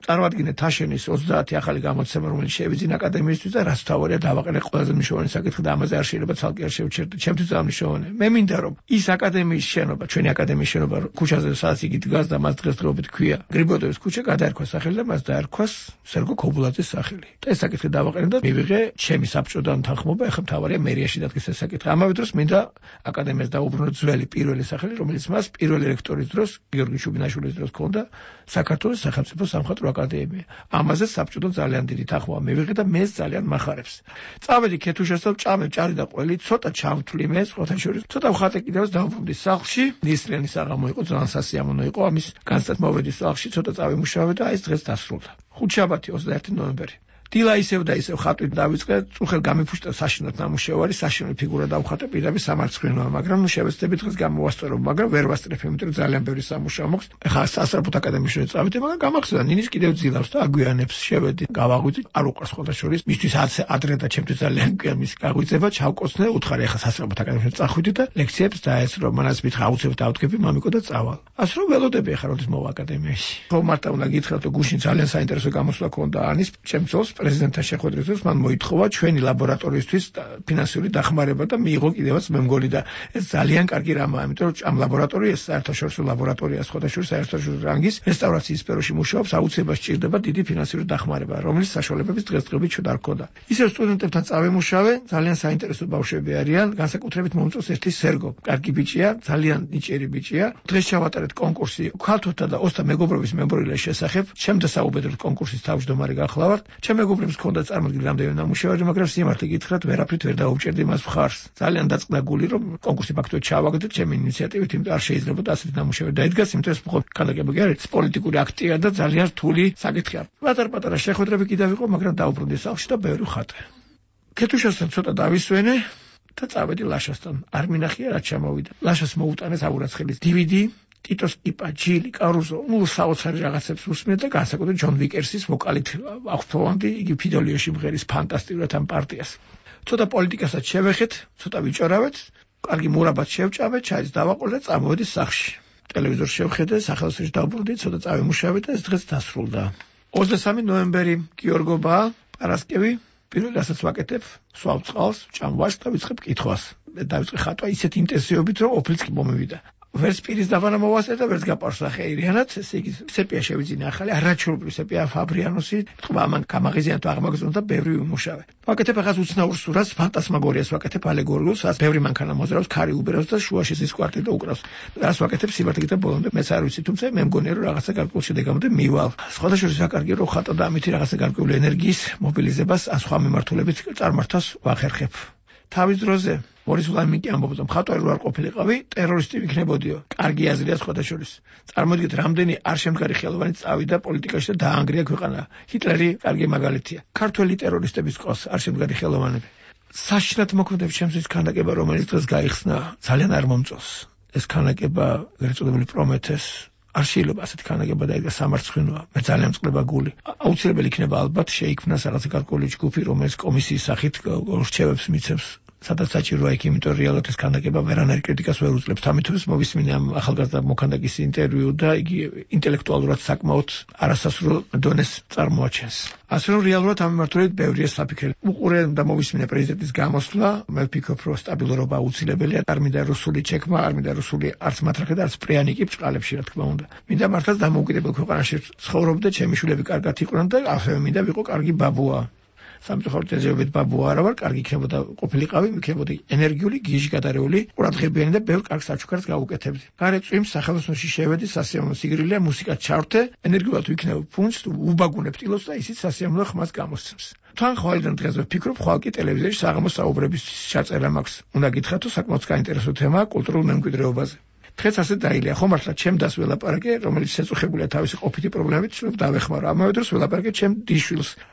წარმოადგინეთ თაშენის 30 ახალი გამოცემა, რომელიც შევიძინა აკადემიისთვის და რაც თავარია დავაყენე ყველაზე მნიშვნელოვანი საკითხი და ამაზე არ შეიძლება ცალკე არ შევჩერდე. ჩემთვის დამნიშნულოვანია. მე მინდა რომ ის აკადემიის შენობა, ჩვენი აკადემიის შენობა ქუჩაზე სადაც იგი დგას და მას დღესდღეობით ქვია გრიბოდოვის ქუჩა გადაერქვა სახელი და მას დაერქვას სერგო ქობულაძის სახელი. და ეს საკითხი დავაყენე და მივიღე ჩემი საბჭოდან თანხმობა, ახლა თავარია მერიაში დადგეს ეს საკითხი. ამავე დროს მინდა აკადემიას დაუბრუნო ძველი პირველი სახელი, რომელიც მას პირველი რექტორის დროს გიორგი შუბინაშვილის დროს ჰქონდა საქართველოს სახელმწიფო სამხატვრო აკადემია. ამაზე საბჭოდან ძალიან დიდი თანხმობა მივიღე და მე ძალიან მახარებს. წავედი ქეთუშასთან, ჭამე ჭარი და ყველი, ცოტა ჩავთვლი მე, სხვათა შორის ცოტა ვხატე კიდევ დავბრუნდი სახლში. ნისლიანი საღამო იყო, ძალიან სასიამოვნო იყო. ამის განსაკუთრებით მოვედი სახლში, ცოტა წავიმუშავე და აი ეს დღეს დასრულდა. ხუთშაბათი 21 ნოემბერი. დილა ისევ და ისევ ხატვით დავიწყე, წუხელ გამიფუშტა საშინოთ ნამუშევარი, საშინო ფიგურა დავხატე პირდაპირ სამარცხვინოა, მაგრამ ნუ შევეცდები დღეს გამოვასწორო, მაგრამ ვერ ვასწრებ, იმიტომ რომ ძალიან ბევრი სამუშაო მოქვს. ეხლა სასწრაფოდ აკადემიაში წავედი, მაგრამ გამახსოვდა, ნინის კიდევ ძილავს და აგვიანებს, შევედი, გავაღვიძე, არ უყარს ხოლმე შორის, მისთვის ადრე და ჩემთვის ძალიან გვიან მის გაღვიძება, ჩავკოცნე, უთხარი ეხლა სასწრაფოდ აკადემიაში წახვიდი და ლექციებს დაესწრო, მანაც მითხრა აუცილებლად დავდგები მამიკო და წავალ. ასე რომ ველოდები ეხლა როდის მოვა აკადემიაში. ხო მარტა უნდა გითხრათ, რომ გუშინ ძალიან საინტერესო გამოსვლა ქონდა ანის ჩემს პრეზიდენტთან შეხვედრისთვის მან მოითხოვა ჩვენი ლაბორატორიისთვის ფინანსური დახმარება და მიიღო კიდევაც მე მგონი და ეს ძალიან კარგი რამაა, იმიტომ რომ ამ ლაბორატორიას საერთაშორისო ლაბორატორია სხვადასხვა საერთაშორისო რანგის რესტავრაციის სფეროში მუშაობს, აუცილებლად სჭირდება დიდი ფინანსური დახმარება, რომლის საშუალებების დღესდღეობით ჩვენ არ გქონდა. ისევ სტუდენტებთან წავემუშავე, ძალიან საინტერესო ბავშვები არიან, განსაკუთრებით მომწონს ერთი სერგო, კარგი ბიჭია, ძალიან ნიჭიერი ბიჭია. დღეს ჩავატარეთ კონკურსი ქალთა და ოსთა მეგობრობის მემორიალის შესახებ, შემდასაუბედროდ კონკურსის თავმჯდომარე გახლავართ. ჩემ მეგობრებს და წარმოდგინე რამდენიმე ნამუშევარი, მაგრამ სიმართლე გითხრათ, ვერაფრით ვერ დაუჭერდი მას მხარს. ძალიან დაწყდა გული, რომ კონკურსი ფაქტობრივად ჩავაგდეთ ჩემი ინიციატივით, იმიტომ არ შეიძლება ასეთი ნამუშევარი დაიდგას, იმიტომ რომ ეს ქანდაკება კი არის პოლიტიკური აქტია და ძალიან რთული საკითხია. პატარ-პატარა შეხვედრები კიდევ იყო, მაგრამ დაუბრუნდი სახლში და ბევრი ხატე. ქეთუშასთან ცოტა დავისვენე და წავედი ლაშასთან. არ მინახია რაც ჩამოვიდა. ლაშას მოუტანეს აურაცხელის DVD ტიტოს კიპა, ჯილი, კარუზო, საოცარი რაღაცებს უსმენთ და განსაკუთრებით ჯონ ვიკერსის ვოკალით აღფრთოვანდი, იგი ფიდოლიოში მღერის ფანტასტიკურად ამ პარტიას. ცოტა პოლიტიკასაც შევეხეთ, ცოტა ვიჭორავეთ, კარგი მურაბაც შევჭამე, ჩაის დავაყოლე და წამოვედი სახლში. ტელევიზორს შევხედე, სახელოსნოში დავბრუნდი, ცოტა წავიმუშავე და ეს დღეს დასრულდა. 23 ნოემბერი გიორგობა, პარასკევი, პირველ რასაც ვაკეთებ, სვავ წყალს, ვჭამ ვაშს და ვიწყებ კითხვას. დავიწყე ხატვა ისეთ ინტენსივობით, რომ ოფლიც კი მომივიდა. ვერც პირის დაბანა მოვასწრე და ვერც გაპარსა ხეირიანად, ესე იგი სეპია შევიძინე ახალი, არაჩვეულებრივი სეპია ფაბრიანოსი, თქვა ამან გამაღიზიანა თუ აღმაგზავნა და ბევრი ვიმუშავე. ვაკეთებ ახაც უცნაურ სურათს, ფანტასმაგორიას ვაკეთებ ალეგორიულს, რაც ბევრი მანქანა მოძრაობს, ქარი უბერავს და შუაში ზის კვარტი და უკრავს. რას ვაკეთებ სიმართლე და ბოლომდე მეც არ ვიცი, თუმცა მე მგონია რომ რაღაცა გარკვეულ შედეგამდე მივალ. სხვადასხვა საკარგი რო ხატა და ამითი რაღაცა გარკვეული ენერგიის მობილიზებას ან სხვა მიმართულებით წარმართავს ვახერხებ. თავის დროზე მორის ვლამინკი ამბობდა, მხატვარი რო არ ყოფილიყავი, ტერორისტი ვიქნებოდიო. კარგი აზრია სხვადასხვა. წარმოიდგინეთ, რამდენი არ შემდგარი ხელოვანი წავიდა პოლიტიკაში და დაანგრია ქვეყანა. ჰიტლერი კარგი მაგალითია. ქართველი ტერორისტების ყავს არ შემდგარი ხელოვანები. საშინად მოქმედებს ჩემთვის ქანდაკება, რომელიც დღეს გაიხსნა, ძალიან არ მომწონს. ეს ქანდაკება, ეგრეთ წოდებული პრომეთეს არ შეიძლება ასეთი ქანდაკება დაიდგას სამარცხვინოა. მე ძალიან მწყლება გული. აუცილებელი იქნება ალბათ შეიქმნას რაღაცა გარკვეული ჯგუფი, რომელიც კომისიის სახით რჩევებს მიცემს. სადაც საჭიროა იქ, იმიტომ რეალურად ეს ქანდაკება ვერანაირ კრიტიკას ვერ უძლებს. ამიტომ მოვისმინე ამ ახალგაზრდა მოქანდაკის ინტერვიუ და იგი ინტელექტუალურად საკმაოდ არასასრულო დონეს წარმოაჩენს. ასე რომ რეალურად ამ მიმართულებით ბევრია საფიქრები. უყურე და მოვისმინე პრეზიდენტის გამოსვლა, მე ვფიქრობ, რომ სტაბილურობა აუცილებელია. არ მინდა რუსული ჩექმა, არ მინდა რუსული არც მათრახე და არც პრიანიკი ბჭყალებში, რა თქმა უნდა. მინდა მართლაც დამოუკიდებელ ქვეყანაში ცხოვრობდე, ჩემი შვილები კარგად იყვნენ და ასევე მინდა ვიყო კარგი ბაბუა. სამწუხაროდ ეძებებით ბაბუა არა ვარ, კარგი იქნებოდა ყოფილიყავი, იქნებოდა ენერგიული, გიჟი გადარეული, ყურადღებიანი და ბევრ კარგ საჩუქარს გავუკეთებდი. გარეთ წვიმს სახელოსნოში შევედი, სასიამოვნო სიგრილია, მუსიკაც ჩავრთე, ენერგიულად ვიქნებ ფუნს, უბაგუნებ ტილოს და ისიც სასიამოვნო ხმას გამოსცემს. თან ხვალიდან დღეს ვფიქრობ, ხვალ კი ტელევიზიაში საღამოს საუბრების ჩაწერა მაქვს. უნდა გითხრათ, რომ საკმაოდ საინტერესო თემაა კულტურულ მემკვიდრეობაზე. დღეს ასე დაილია, ხო მართლა ჩემ დას ველაპარაკე, რომელიც შეწუხებულია თავისი ყოფითი პრობლემებით, ვსვებ დავეხმარო. ამავე დროს ველაპარაკე ჩემ დიშვილს,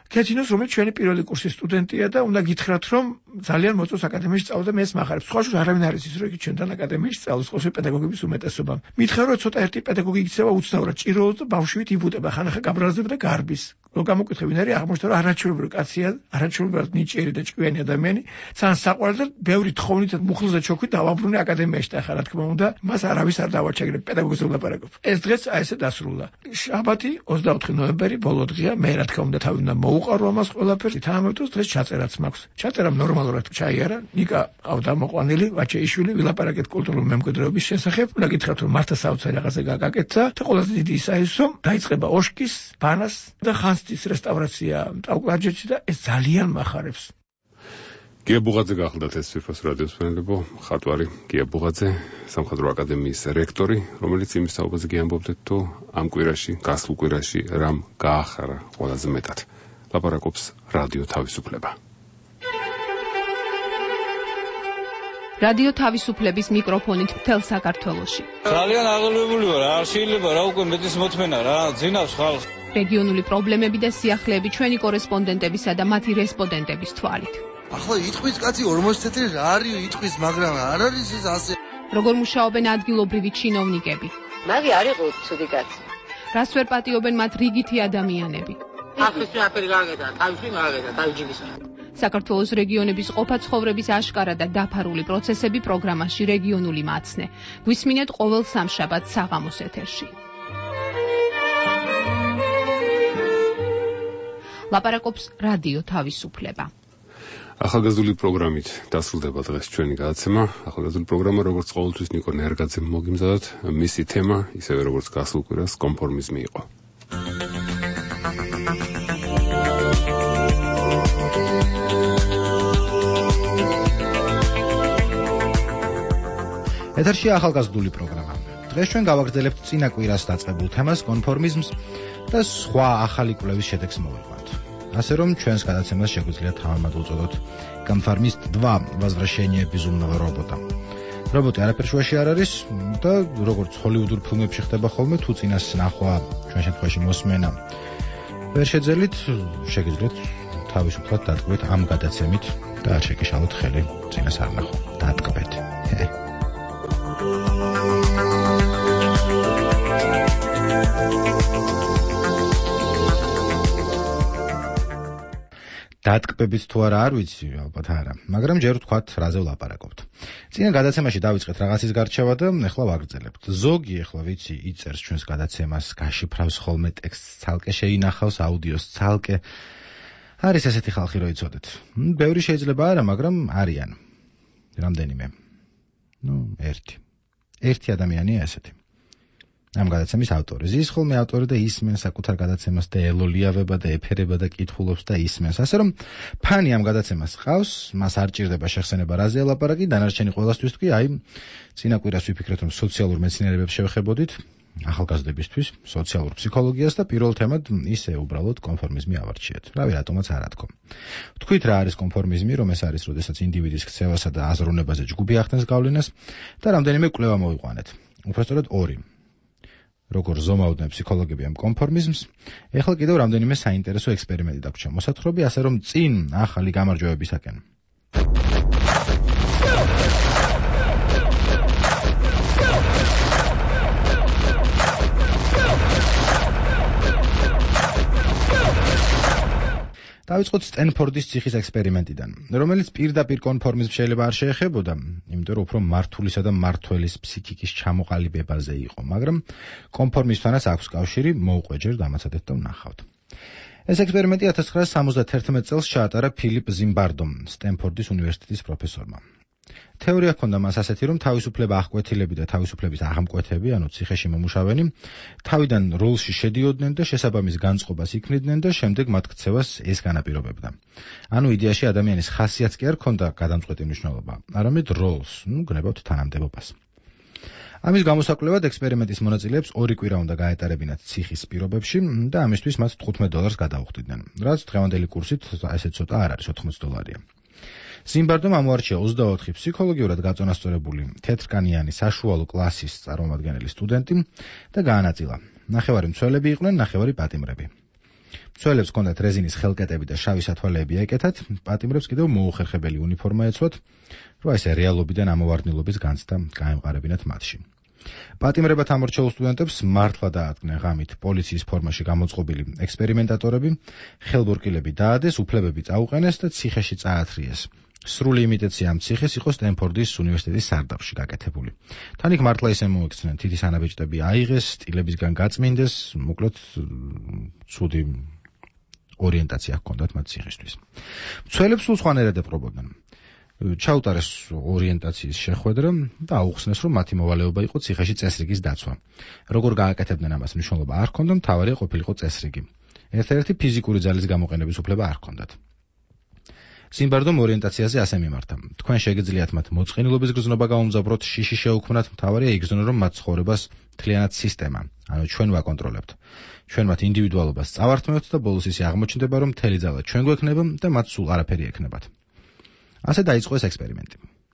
კეთინოს, რომელიც ჩვენი პირველი კურსის სტუდენტია და უნდა გითხრათ, რომ ძალიან მოწონს აკადემიაში სწავლა და მეც მახარებს. სხვა შორის არავინ არ იცის, რომ იგი ჩვენთან აკადემიაში სწავლის, ხოლმე პედაგოგების უმეტესობა. მითხრა, რომ ცოტა ერთი პედაგოგი იქცევა უცნაურად ჭიროულს და ბავშვით იბუტება, ხანახა გაბრაზდება და გარბის. რომ გამოკითხე ვინ არის, აღმოჩნდა, რომ არაჩვეულებრივი კაცია, არაჩვეულებრივად ნიჭიერი და ჭკვიანი ადამიანი, ძალიან საყვარელი და ბევრი თხოვნით და მუხლზე ჩოქვით დავაბრუნე აკადემიაში და ახლა რა თქმა უნდა, მას არავის არ დავაჩაგრებ პედაგოგზე ვლაპარაკობ. ეს დღეც აი ესე დასრულდა. შაბათი 24 ნოემბერი ბოლო დღეა, მე რა თქმა უნდა თავი უნდა მოუყარო ამას ყველაფერს. თანამედროვე დღეს ჩაწერაც მაქვს. ჩაწერამ ნორმალურად ჩაიარა, ნიკა ავდამოყვანილი, ვაჩეიშვილი, ვილაპარაკეთ კულტურული მემკვიდრეობის შესახებ. უნდა გითხრათ, რომ მართა საოცარი რაღაცა გაკეთდა და ყველაზე დიდი ისაა ის, რომ დაიწყება ოშკის, ბანას და ხანსტის რესტავრაცია ტაუკლარჯეთში და ეს ძალიან მახარებს. გია ბუღაძე გახლდათ ეს სვიფოს რადიოს ფენლებო, ხატვარი გია ბუღაძე, სამხატვრო აკადემიის რექტორი, რომელიც იმის საუბარზე გიამბობდეთ, თუ ამ კვირაში, გასულ კვირაში რამ გაახარა ყველაზე მეტად. ლაპარაკობს რადიო თავისუფლება. რადიო თავისუფლების მიკროფონით მთელ საქართველოში. ძალიან აღელვებული ვარ, არ შეიძლება რა უკვე მეტის მოთმენა რა, ძინავს ხალხს. რეგიონული პრობლემები და სიახლეები ჩვენი კორესპონდენტებისა და მათი რესპონდენტების თვალით. ახლა იტყვის კაცი 40 წელი რა არის იტყვის, მაგრამ არ არის ეს ასე. როგორ მუშაობენ ადგილობრივი ჩინოვნიკები? მაგი არ იყო ცუდი კაცი. რას ვერ პატიობენ მათ რიგითი ადამიანები? ახლა აფერი გაგედა, თავში მაგედა, თავჯიბის. საქართველოს რეგიონების ყოფა-ცხოვრების აშკარა და დაფარული პროცესები პროგრამაში რეგიონული მაცნე. გვისმინეთ ყოველ სამშაბათს საღამოს ეთერში. ლაპარაკობს რადიო თავისუფლება. ახალგაზრდული პროგრამით დასრულდება დღეს ჩვენი გადაცემა. ახალგაზრდული პროგრამა, როგორც ყოველთვის ნიკო ნერგაძემ მოგიმზადოთ, მისი თემა, ისევე როგორც გასულ კვირას, კონფორმიზმი იყო. ეთერშია ახალგაზრდული პროგრამა. დღეს ჩვენ გავაგრძელებთ წინა კვირას დაწყებულ თემას კონფორმიზმს და სხვა ახალი კვლევის შედეგს მოვიყვანთ. ასე რომ ჩვენს გადაცემას შეგვიძლია თავად უწოდოთ конформист 2 возвращение безумного робота. რობოტი არაფერ შუაში არ არის და როგორც ჰოლივუდურ ფილმებში ხდება ხოლმე, თუ წინას ნახვა ჩვენ შემთხვევაში მოსმენა ვერ შეძელით, შეგიძლიათ თავისუფლად დატკბეთ ამ გადაცემით და არ შეგეშალოთ ხელი წინას არ ნახო. დატკბეთ. დატკბებით თუ არ ვიცი, ალბათ არა, მაგრამ ჯერ ვთქვათ, რაზე ვლაპარაკობთ. წინა გადაცემაში დავიწყეთ რაღაცის გარჩევა და ეხლა ვაგრძელებთ. ზოგი ეხლა ვიცი, იწერს ჩვენს გადაცემას, გაშიფრავს ხოლმე ტექსტს, ცალკე შეინახავს აუდიოს, ცალკე. არის ესეთი ხალხი, რო იცოდეთ. ბევრი შეიძლება არა, მაგრამ არიან. რამდენიმე. ერთი ადამიანია ესეთი. ამ გადაცემის ავტორი. ზის ხოლმე ავტორი და ისმენს საკუთარ გადაცემას და ელოლიავება და ეფერება და კითხულობს და ისმენს. ასე რომ ფანი ამ გადაცემას ყავს, მას არ ჭირდება შეხსენება რაზეა ლაპარაკი, დანარჩენი ყველასთვის კი აი წინა კვირას ვიფიქრეთ, რომ სოციალურ მეცნიერებებს შევეხებოდით, ახალგაზრდებისთვის, სოციალურ ფსიქოლოგიას და პირველ თემად ისე უბრალოდ კონფორმიზმი ავარჩიეთ. რავი, რატომაც არ ათქო. თქვით რა არის კონფორმიზმი, რომ ეს არის, როდესაც ინდივიდის ქცევასა და აზროვნებაზე ჯგუფი ახდენს გავლენას და რამდენიმე კვლევა მოვიყვანეთ. უпростоრად 2. როგორ ზომაოდნენ ფსიქოლოგები ამ კონფორმიზმს, ეხლა კიდევ რამდენიმე საინტერესო ექსპერიმენტი დაგვრჩა მოსათხრობი, ასე რომ წინ ახალი გამარჯვებებისაკენ. დავიწყოთ სტენფორდის ციხის ექსპერიმენტიდან, რომელიც პირდაპირ კონფორმიზმს შეიძლება არ შეეხებოდა, იმიტომ რომ უფრო მართულისა და მართველის ფსიქიკის ჩამოყალიბებაზე იყო, მაგრამ კონფორმიზმთანაც აქვს კავშირი, მოუყვე ჯერ დამაცადეთ და ვნახავთ. ეს ექსპერიმენტი 1971 წელს ჩაატარა ფილიპ ზიმბარდომ, სტენფორდის უნივერსიტეტის პროფესორმა. თეორია ჰქონდა მას ასეთი, რომ თავისუფლება აღკვეთილები და თავისუფლების აღმკვეთები, ანუ ციხეში მომუშავენი, თავიდან როლში შედიოდნენ და შესაბამის განწყობას იქმნიდნენ და შემდეგ მათ ქცევას ეს განაპირობებდა. ანუ იდეაში ადამიანის ხასიათს კი არ ჰქონდა გადამწყვეტი მნიშვნელობა, არამედ როლს, გნებავთ თანამდებობას. ამის გამოსაკვლევად ექსპერიმენტის მონაწილეებს 2 კვირა უნდა გაეტარებინათ ციხის პირობებში და ამისთვის მათ $15 გადაუხდიდნენ, რაც დღევანდელი კურსით ესე ცოტა არ არის, $80. ზიმბარდომ ამოარჩია 24 ფსიქოლოგიურად გაწონასწორებული თეთრკანიანი საშუალო კლასის წარმომადგენელი სტუდენტი და გაანაწილა. ნახევარი მცველები იყვნენ, ნახევარი პატიმრები. მცველებს ჰქონდათ რეზინის ხელკეტები და შავი სათვალეები ეკეთათ, პატიმრებს კიდევ მოუხერხებელი უნიფორმა ეცვათ, რომ ესე რეალობიდან ამოვარდნილობის განცდა გაემყარებინათ მათში. პატიმრებად ამორჩეულ სტუდენტებს მართლა დაადგნენ ღამით პოლიციის ფორმაში გამოწყობილი ექსპერიმენტატორები, ხელბორკილები დაადეს, უფლებები წაუყენეს და ციხეში წაათრიეს. სრული იმიტაცია ამ ციხეს იყო სტენფორდის უნივერსიტეტის სარდაფში გაკეთებული. თან იქ მართლა ისე მოიქცნენ, თითის ანაბეჭდები აიღეს, სტილებისგან გაწმინდეს, მოკლედ ცუდი ორიენტაცია ჰქონდათ მათ ციხისთვის. მცველებს სულ სხვანაირად ეპყრობოდნენ. ჩაუტარეს ორიენტაციის შეხვედრა და აუხსნეს, რომ მათი მოვალეობა იყო ციხეში წესრიგის დაცვა. როგორ გააკეთებდნენ ამას მნიშვნელობა არ ჰქონდა, მთავარია ყოფილიყო წესრიგი. ერთ-ერთი ფიზიკური ძალის გამოყენების უფლება არ ჰქონდათ. ზიმბარდომ ორიენტაციაზე ასე მიმართა. თქვენ შეგიძლიათ მათ მოწყენილობის გრძნობა გაუმძაბროთ, შიში შეუქმნათ, მთავარია იგრძნო, რომ მათ ცხოვრებას მთლიანად სისტემა, ანუ ჩვენ ვაკონტროლებთ. ჩვენ მათ ინდივიდუალობას წავართმევთ და ბოლოს ისე აღმოჩნდება, რომ მთელი ძალა ჩვენ გვექნება და მათ სულ არაფერი ექნებათ. ასე დაიწყო ეს ექსპერიმენტი.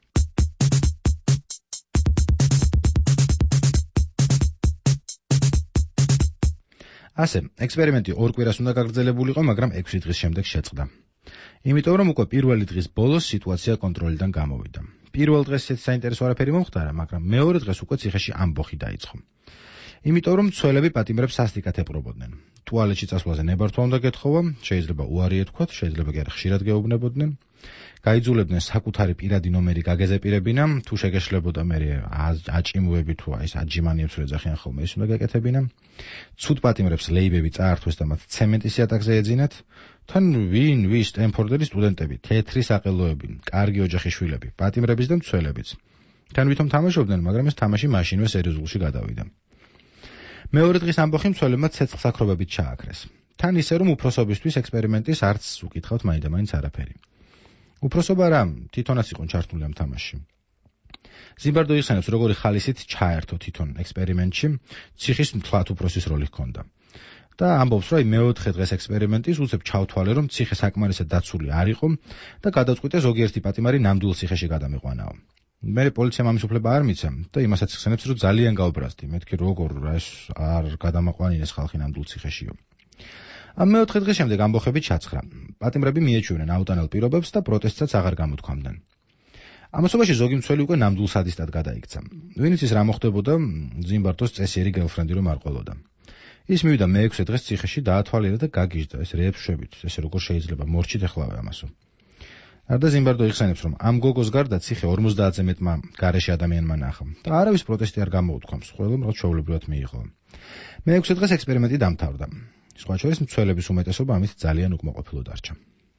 ასე, ექსპერიმენტი 2 კვირას უნდა გაგრძელებულიყო, მაგრამ 6 დღის შემდეგ შეწყდა. იმიტომ რომ უკვე პირველი დღის ბოლოს სიტუაცია კონტროლიდან გამოვიდა. პირველ დღეს საინტერესო არაფერი მომხდარა, მაგრამ მეორე დღეს უკვე ციხეში ამბოხი დაიწყო. იმიტომ რომ მცველები პატიმრებს სასტიკად ეპყრობოდნენ. ტუალეტში წასვლაზე ნებართვა უნდა გეთხოვა, შეიძლება უარი ეთქვათ, შეიძლება კი არა ხშირად გეუბნებოდნენ. გაიძულებდნენ საკუთარი პირადი ნომერი გაგეზეპირებინა, თუ შეგეშლებოდა მე აჭიმუები თუ აი ეს აჯიმანიებს რო ეძახიან ხოლმე, ის უნდა გაკეთებინა. ცუდ პატიმრებს ლეიბები წაართვეს და მათ ცემენტის იატაკზე ეძინათ. თან ვის სტენფორდელის სტუდენტები, თეთრი საყელოები, კარგი ოჯახის შვილები, პატიმრების და მცველებიც. თან ვითომ თამაშობდნენ, მაგრამ ეს თამაში მაშინვე სერიოზულში გადავიდა. მეორე დღის ამბოხი მცველებმა ცეცხლსაქრობებით ჩააქრეს. თან ისე რომ უფროსობისთვის ექსპერიმენტის არც უკითხავთ მაინდა-მაინც არაფერი. უფროსობა რა, თვითონაც იყო ჩართული ამ თამაშში. ზიმბარდო იხსენებს, როგორი ხალისით ჩაერთო თვითონ ექსპერიმენტში, ციხის მთლად უფროსის როლი ჰქონდა. და ამბობს, რომ მეოთხე დღეს ექსპერიმენტის უცებ ჩავთვალე, რომ ციხე საკმარისად დაცული არ იყო და გადავწყვიტე ზოგიერთი პატიმარი ნამდვილ ციხეში გადამიყვანაო. მე პოლიციამ ამის უფლება არ მიცემ და იმასაც იხსენებს, რომ ძალიან გავბრაზდი. მეთქი როგორ ეს არ გადამაყვანინეს ხალხი ნამდვილ ციხეშიო. ამ მეოთხე დღის შემდეგ ამბოხები ჩაცხრა. პატიმრები მიეჩვენენ აუტანელ პირობებს და პროტესტსაც აღარ გამოთქვამდნენ. ამასობაში ზოგი მცველი უკვე ნამდვილ სადისტად გადაიქცა. ვინც ის რა მოხდებოდა, ზიმბარდოს წესიერი გელფრენდი რომ არ ყოლოდა. ის მივიდა მე-6 დღეს ციხეში დაათვალიერა და გაგიჟდა ეს რეფშვებით, ესე როგორ შეიძლება მორჩით ეხლავე ამასო. არდა ზიმბარდო იხსენებს, რომ ამ გოგოს გარდა ციხე 50-ზე მეტმა გარეშე ადამიანმა ნახა და არავის პროტესტი არ გამოუთქვამს, ყველამ რაღაც ჩვეულებრივად მიიღო. მე-6 დღეს ექსპერიმენტი დამთავრდა. სხვა შორის მცველების უმეტესობა ამით ძალიან უკმაყოფილო დარჩა.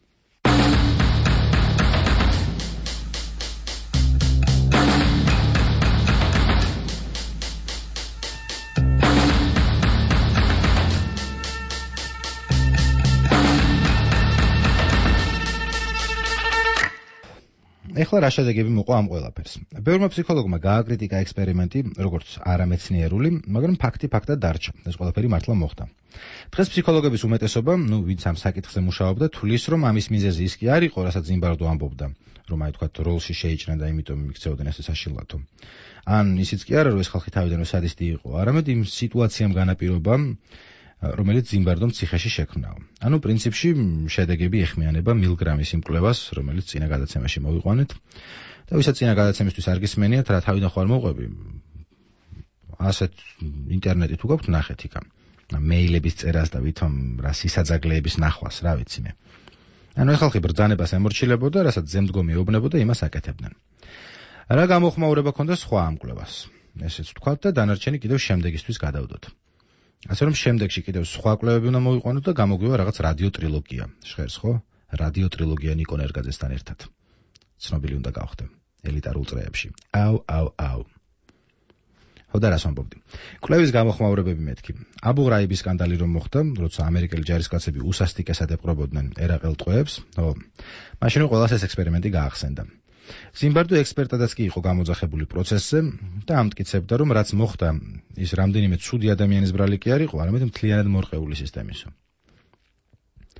ეხლა რა შედეგები მოყვა ამ ყველაფერს. ბევრმა ფსიქოლოგმა გააკრიტიკა ექსპერიმენტი, როგორც არამეცნიერული, მაგრამ ფაქტად დარჩა. ეს ყველაფერი მართლა მოხდა. დღეს ფსიქოლოგების უმეტესობა, ვინც ამ საკითხზე მუშაობდა, თვლის, რომ ამის მიზეზი ის კი არ იყო, რასაც ზიმბარდო ამბობდა, რომ აი თქვა როლში შეიჭრა და იმიტომ მიქცეოდნენ ესე საშილათო. ან ისიც კი არა, რომ ეს ხალხი თავიდანვე სადისტი იყო, არამედ იმ სიტუაციამ განაპირობა, რომელიც ზიმბარდომ ციხეში შექმნაო. ანუ პრინციპში შედეგები ეხმიანება მილგრამის იმ კვლევას, რომელიც წინა გადაცემაში მოვიყვანეთ. და ვისაც წინა გადაცემისთვის არ გისმენიათ, რა თავიდან ხარ მოყვები. ასეთ ინტერნეტით თუ გაქვთ ნახეთ იქა. მეილების წერას და ვითომ რა სისაძაგლეების ნახვას, რა ვიცი მე. ანუ ეს ხალხი ბრძანებას ემორჩილებოდა, რასაც ზემდგომი ეუბნებოდა, იმას აკეთებდნენ. რა გამოხმაურება ქონდა სხვა ამ კვლევას? ესეც ვთქვათ და დანარჩენი კიდევ შემდეგისთვის გადავდოთ. ასე რომ შემდეგში კიდევ სხვა კვლევები უნდა მოვიყვანოთ და გამოგვივა რაღაც რადიო ტრილოგია. ჟღერს ხო? რადიო ტრილოგია ნიკო ნერგაძესთან ერთად. ცნობილი უნდა გავხდე ელიტარულ წრეებში. აუ. ხოდა რას ვამბობდი? კვლევის გამოხმაურებები მეთქი. აბუ ღრაიბის სკანდალი რომ მოხდა, როცა ამერიკელი ჯარისკაცები უსასტიკესად ეპყრობოდნენ ერაყელ ტყვეებს, მაშინ ყველას ეს ექსპერიმენტი გაახსენდა. ზიმბარდო ექსპერტადაც კი იყო გამოძახებული პროცესზე და ამტკიცებდა, რომ რაც მოხდა, ის რამდენიმე ცუდი ადამიანის ბრალი კი არ იყო, არამედ მთლიანად მორყეული სისტემისო.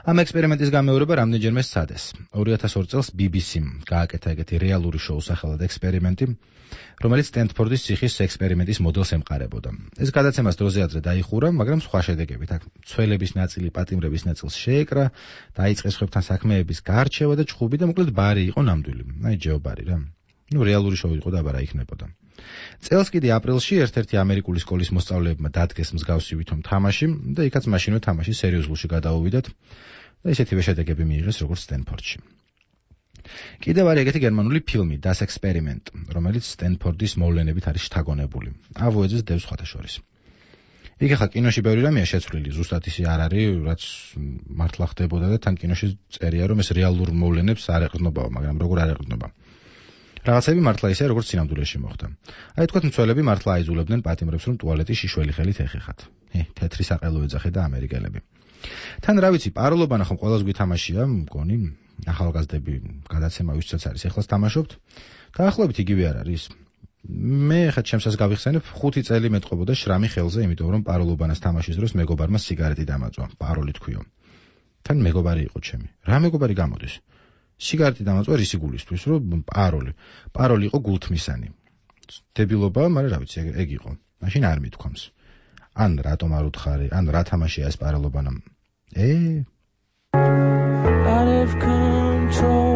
ამ ექსპერიმენტის გამეორება რამდენჯერმე სცადეს. 2002 წელს BBC-მ გააკეთა ეგეთი რეალური შოუ სახელად ექსპერიმენტი, რომელიც სტენფორდის ციხის ექსპერიმენტის მოდელს ემყარებოდა. ეს გადაცემას დროზე ადრე დაიხურა, მაგრამ სხვა შედეგებით. აქ ცველების ნაწილი პატიმრების ნაწილს შეეკრა, დაიწყეს ხვებთან საქმეების გარჩევა და ჩხუბი და მოკლედ ბარი იყო ნამდვილი. აი ჯეობარი რა. რეალური შოუ იყო და აბა რა იქნებოდა. წელს კიდე აპრილში ერთ-ერთი ამერიკული სკოლის მოსწავლეებმა დადგეს მსგავსი ვითომ თამაში და იქაც მაშინვე თამაში სერიოზულში გადაუვიდათ და ისეთივე შედეგები მიიღეს როგორც სტენფორდში. კიდევ არის ეგეთი გერმანული ფილმი Das Experiment, რომელიც სტენფორდის მოვლენებით არის შთაგონებული. ავოეძეს დევს სხვათა შორის. იქ ახლა კინოში ბევრი რამეა შეცვლილი, ზუსტად ისე არ არის, რაც მართლა ხდებოდა და თან კინოში წერია, რომ ეს რეალურ მოვლენებს არ ეყრდნობაო, მაგრამ როგორ არ ეყრდნობა. რაღაცები მართლა ისე როგორც სინამდვილეში მოხდა. აი თქვათ მცველები მართლა აიძულებდნენ პატიმრებს, რომ ტუალეტი შიშველი ხელით ეხეხათ. თეთრი საყელო ეძახე და ამერიკელები. თან რა ვიცი, პაროლობანა ხომ ყველას გვითამაშია, მგონი, ახალგაზრდები გადაცემა ვისაც არის, ეხლაც თამაშობთ. დაახლოებით იგივე არ არის. მე ხა ჩემსაც გავიხსენებ 5 წელი მეტყობოდა შრამი ხელზე, იმიტომ რომ პაროლობანას თამაშის დროს მეგობარმა სიგარეტი დამაწვა, პაროლი თქვიო. თან მეგობარი იყო ჩემი. რა მეგობარი გამოდის? სიგარეტი დამაწვა რისი გულისთვის, რომ პაროლი იყო გულთმისანი. დებილობა, მაგრამ რა ვიცი, ეგ იყო. მაშინ არ მithქვამს. ან რატომ არ უთხარი, ან რა თამაშია ეს პაროლობანამ. Out of control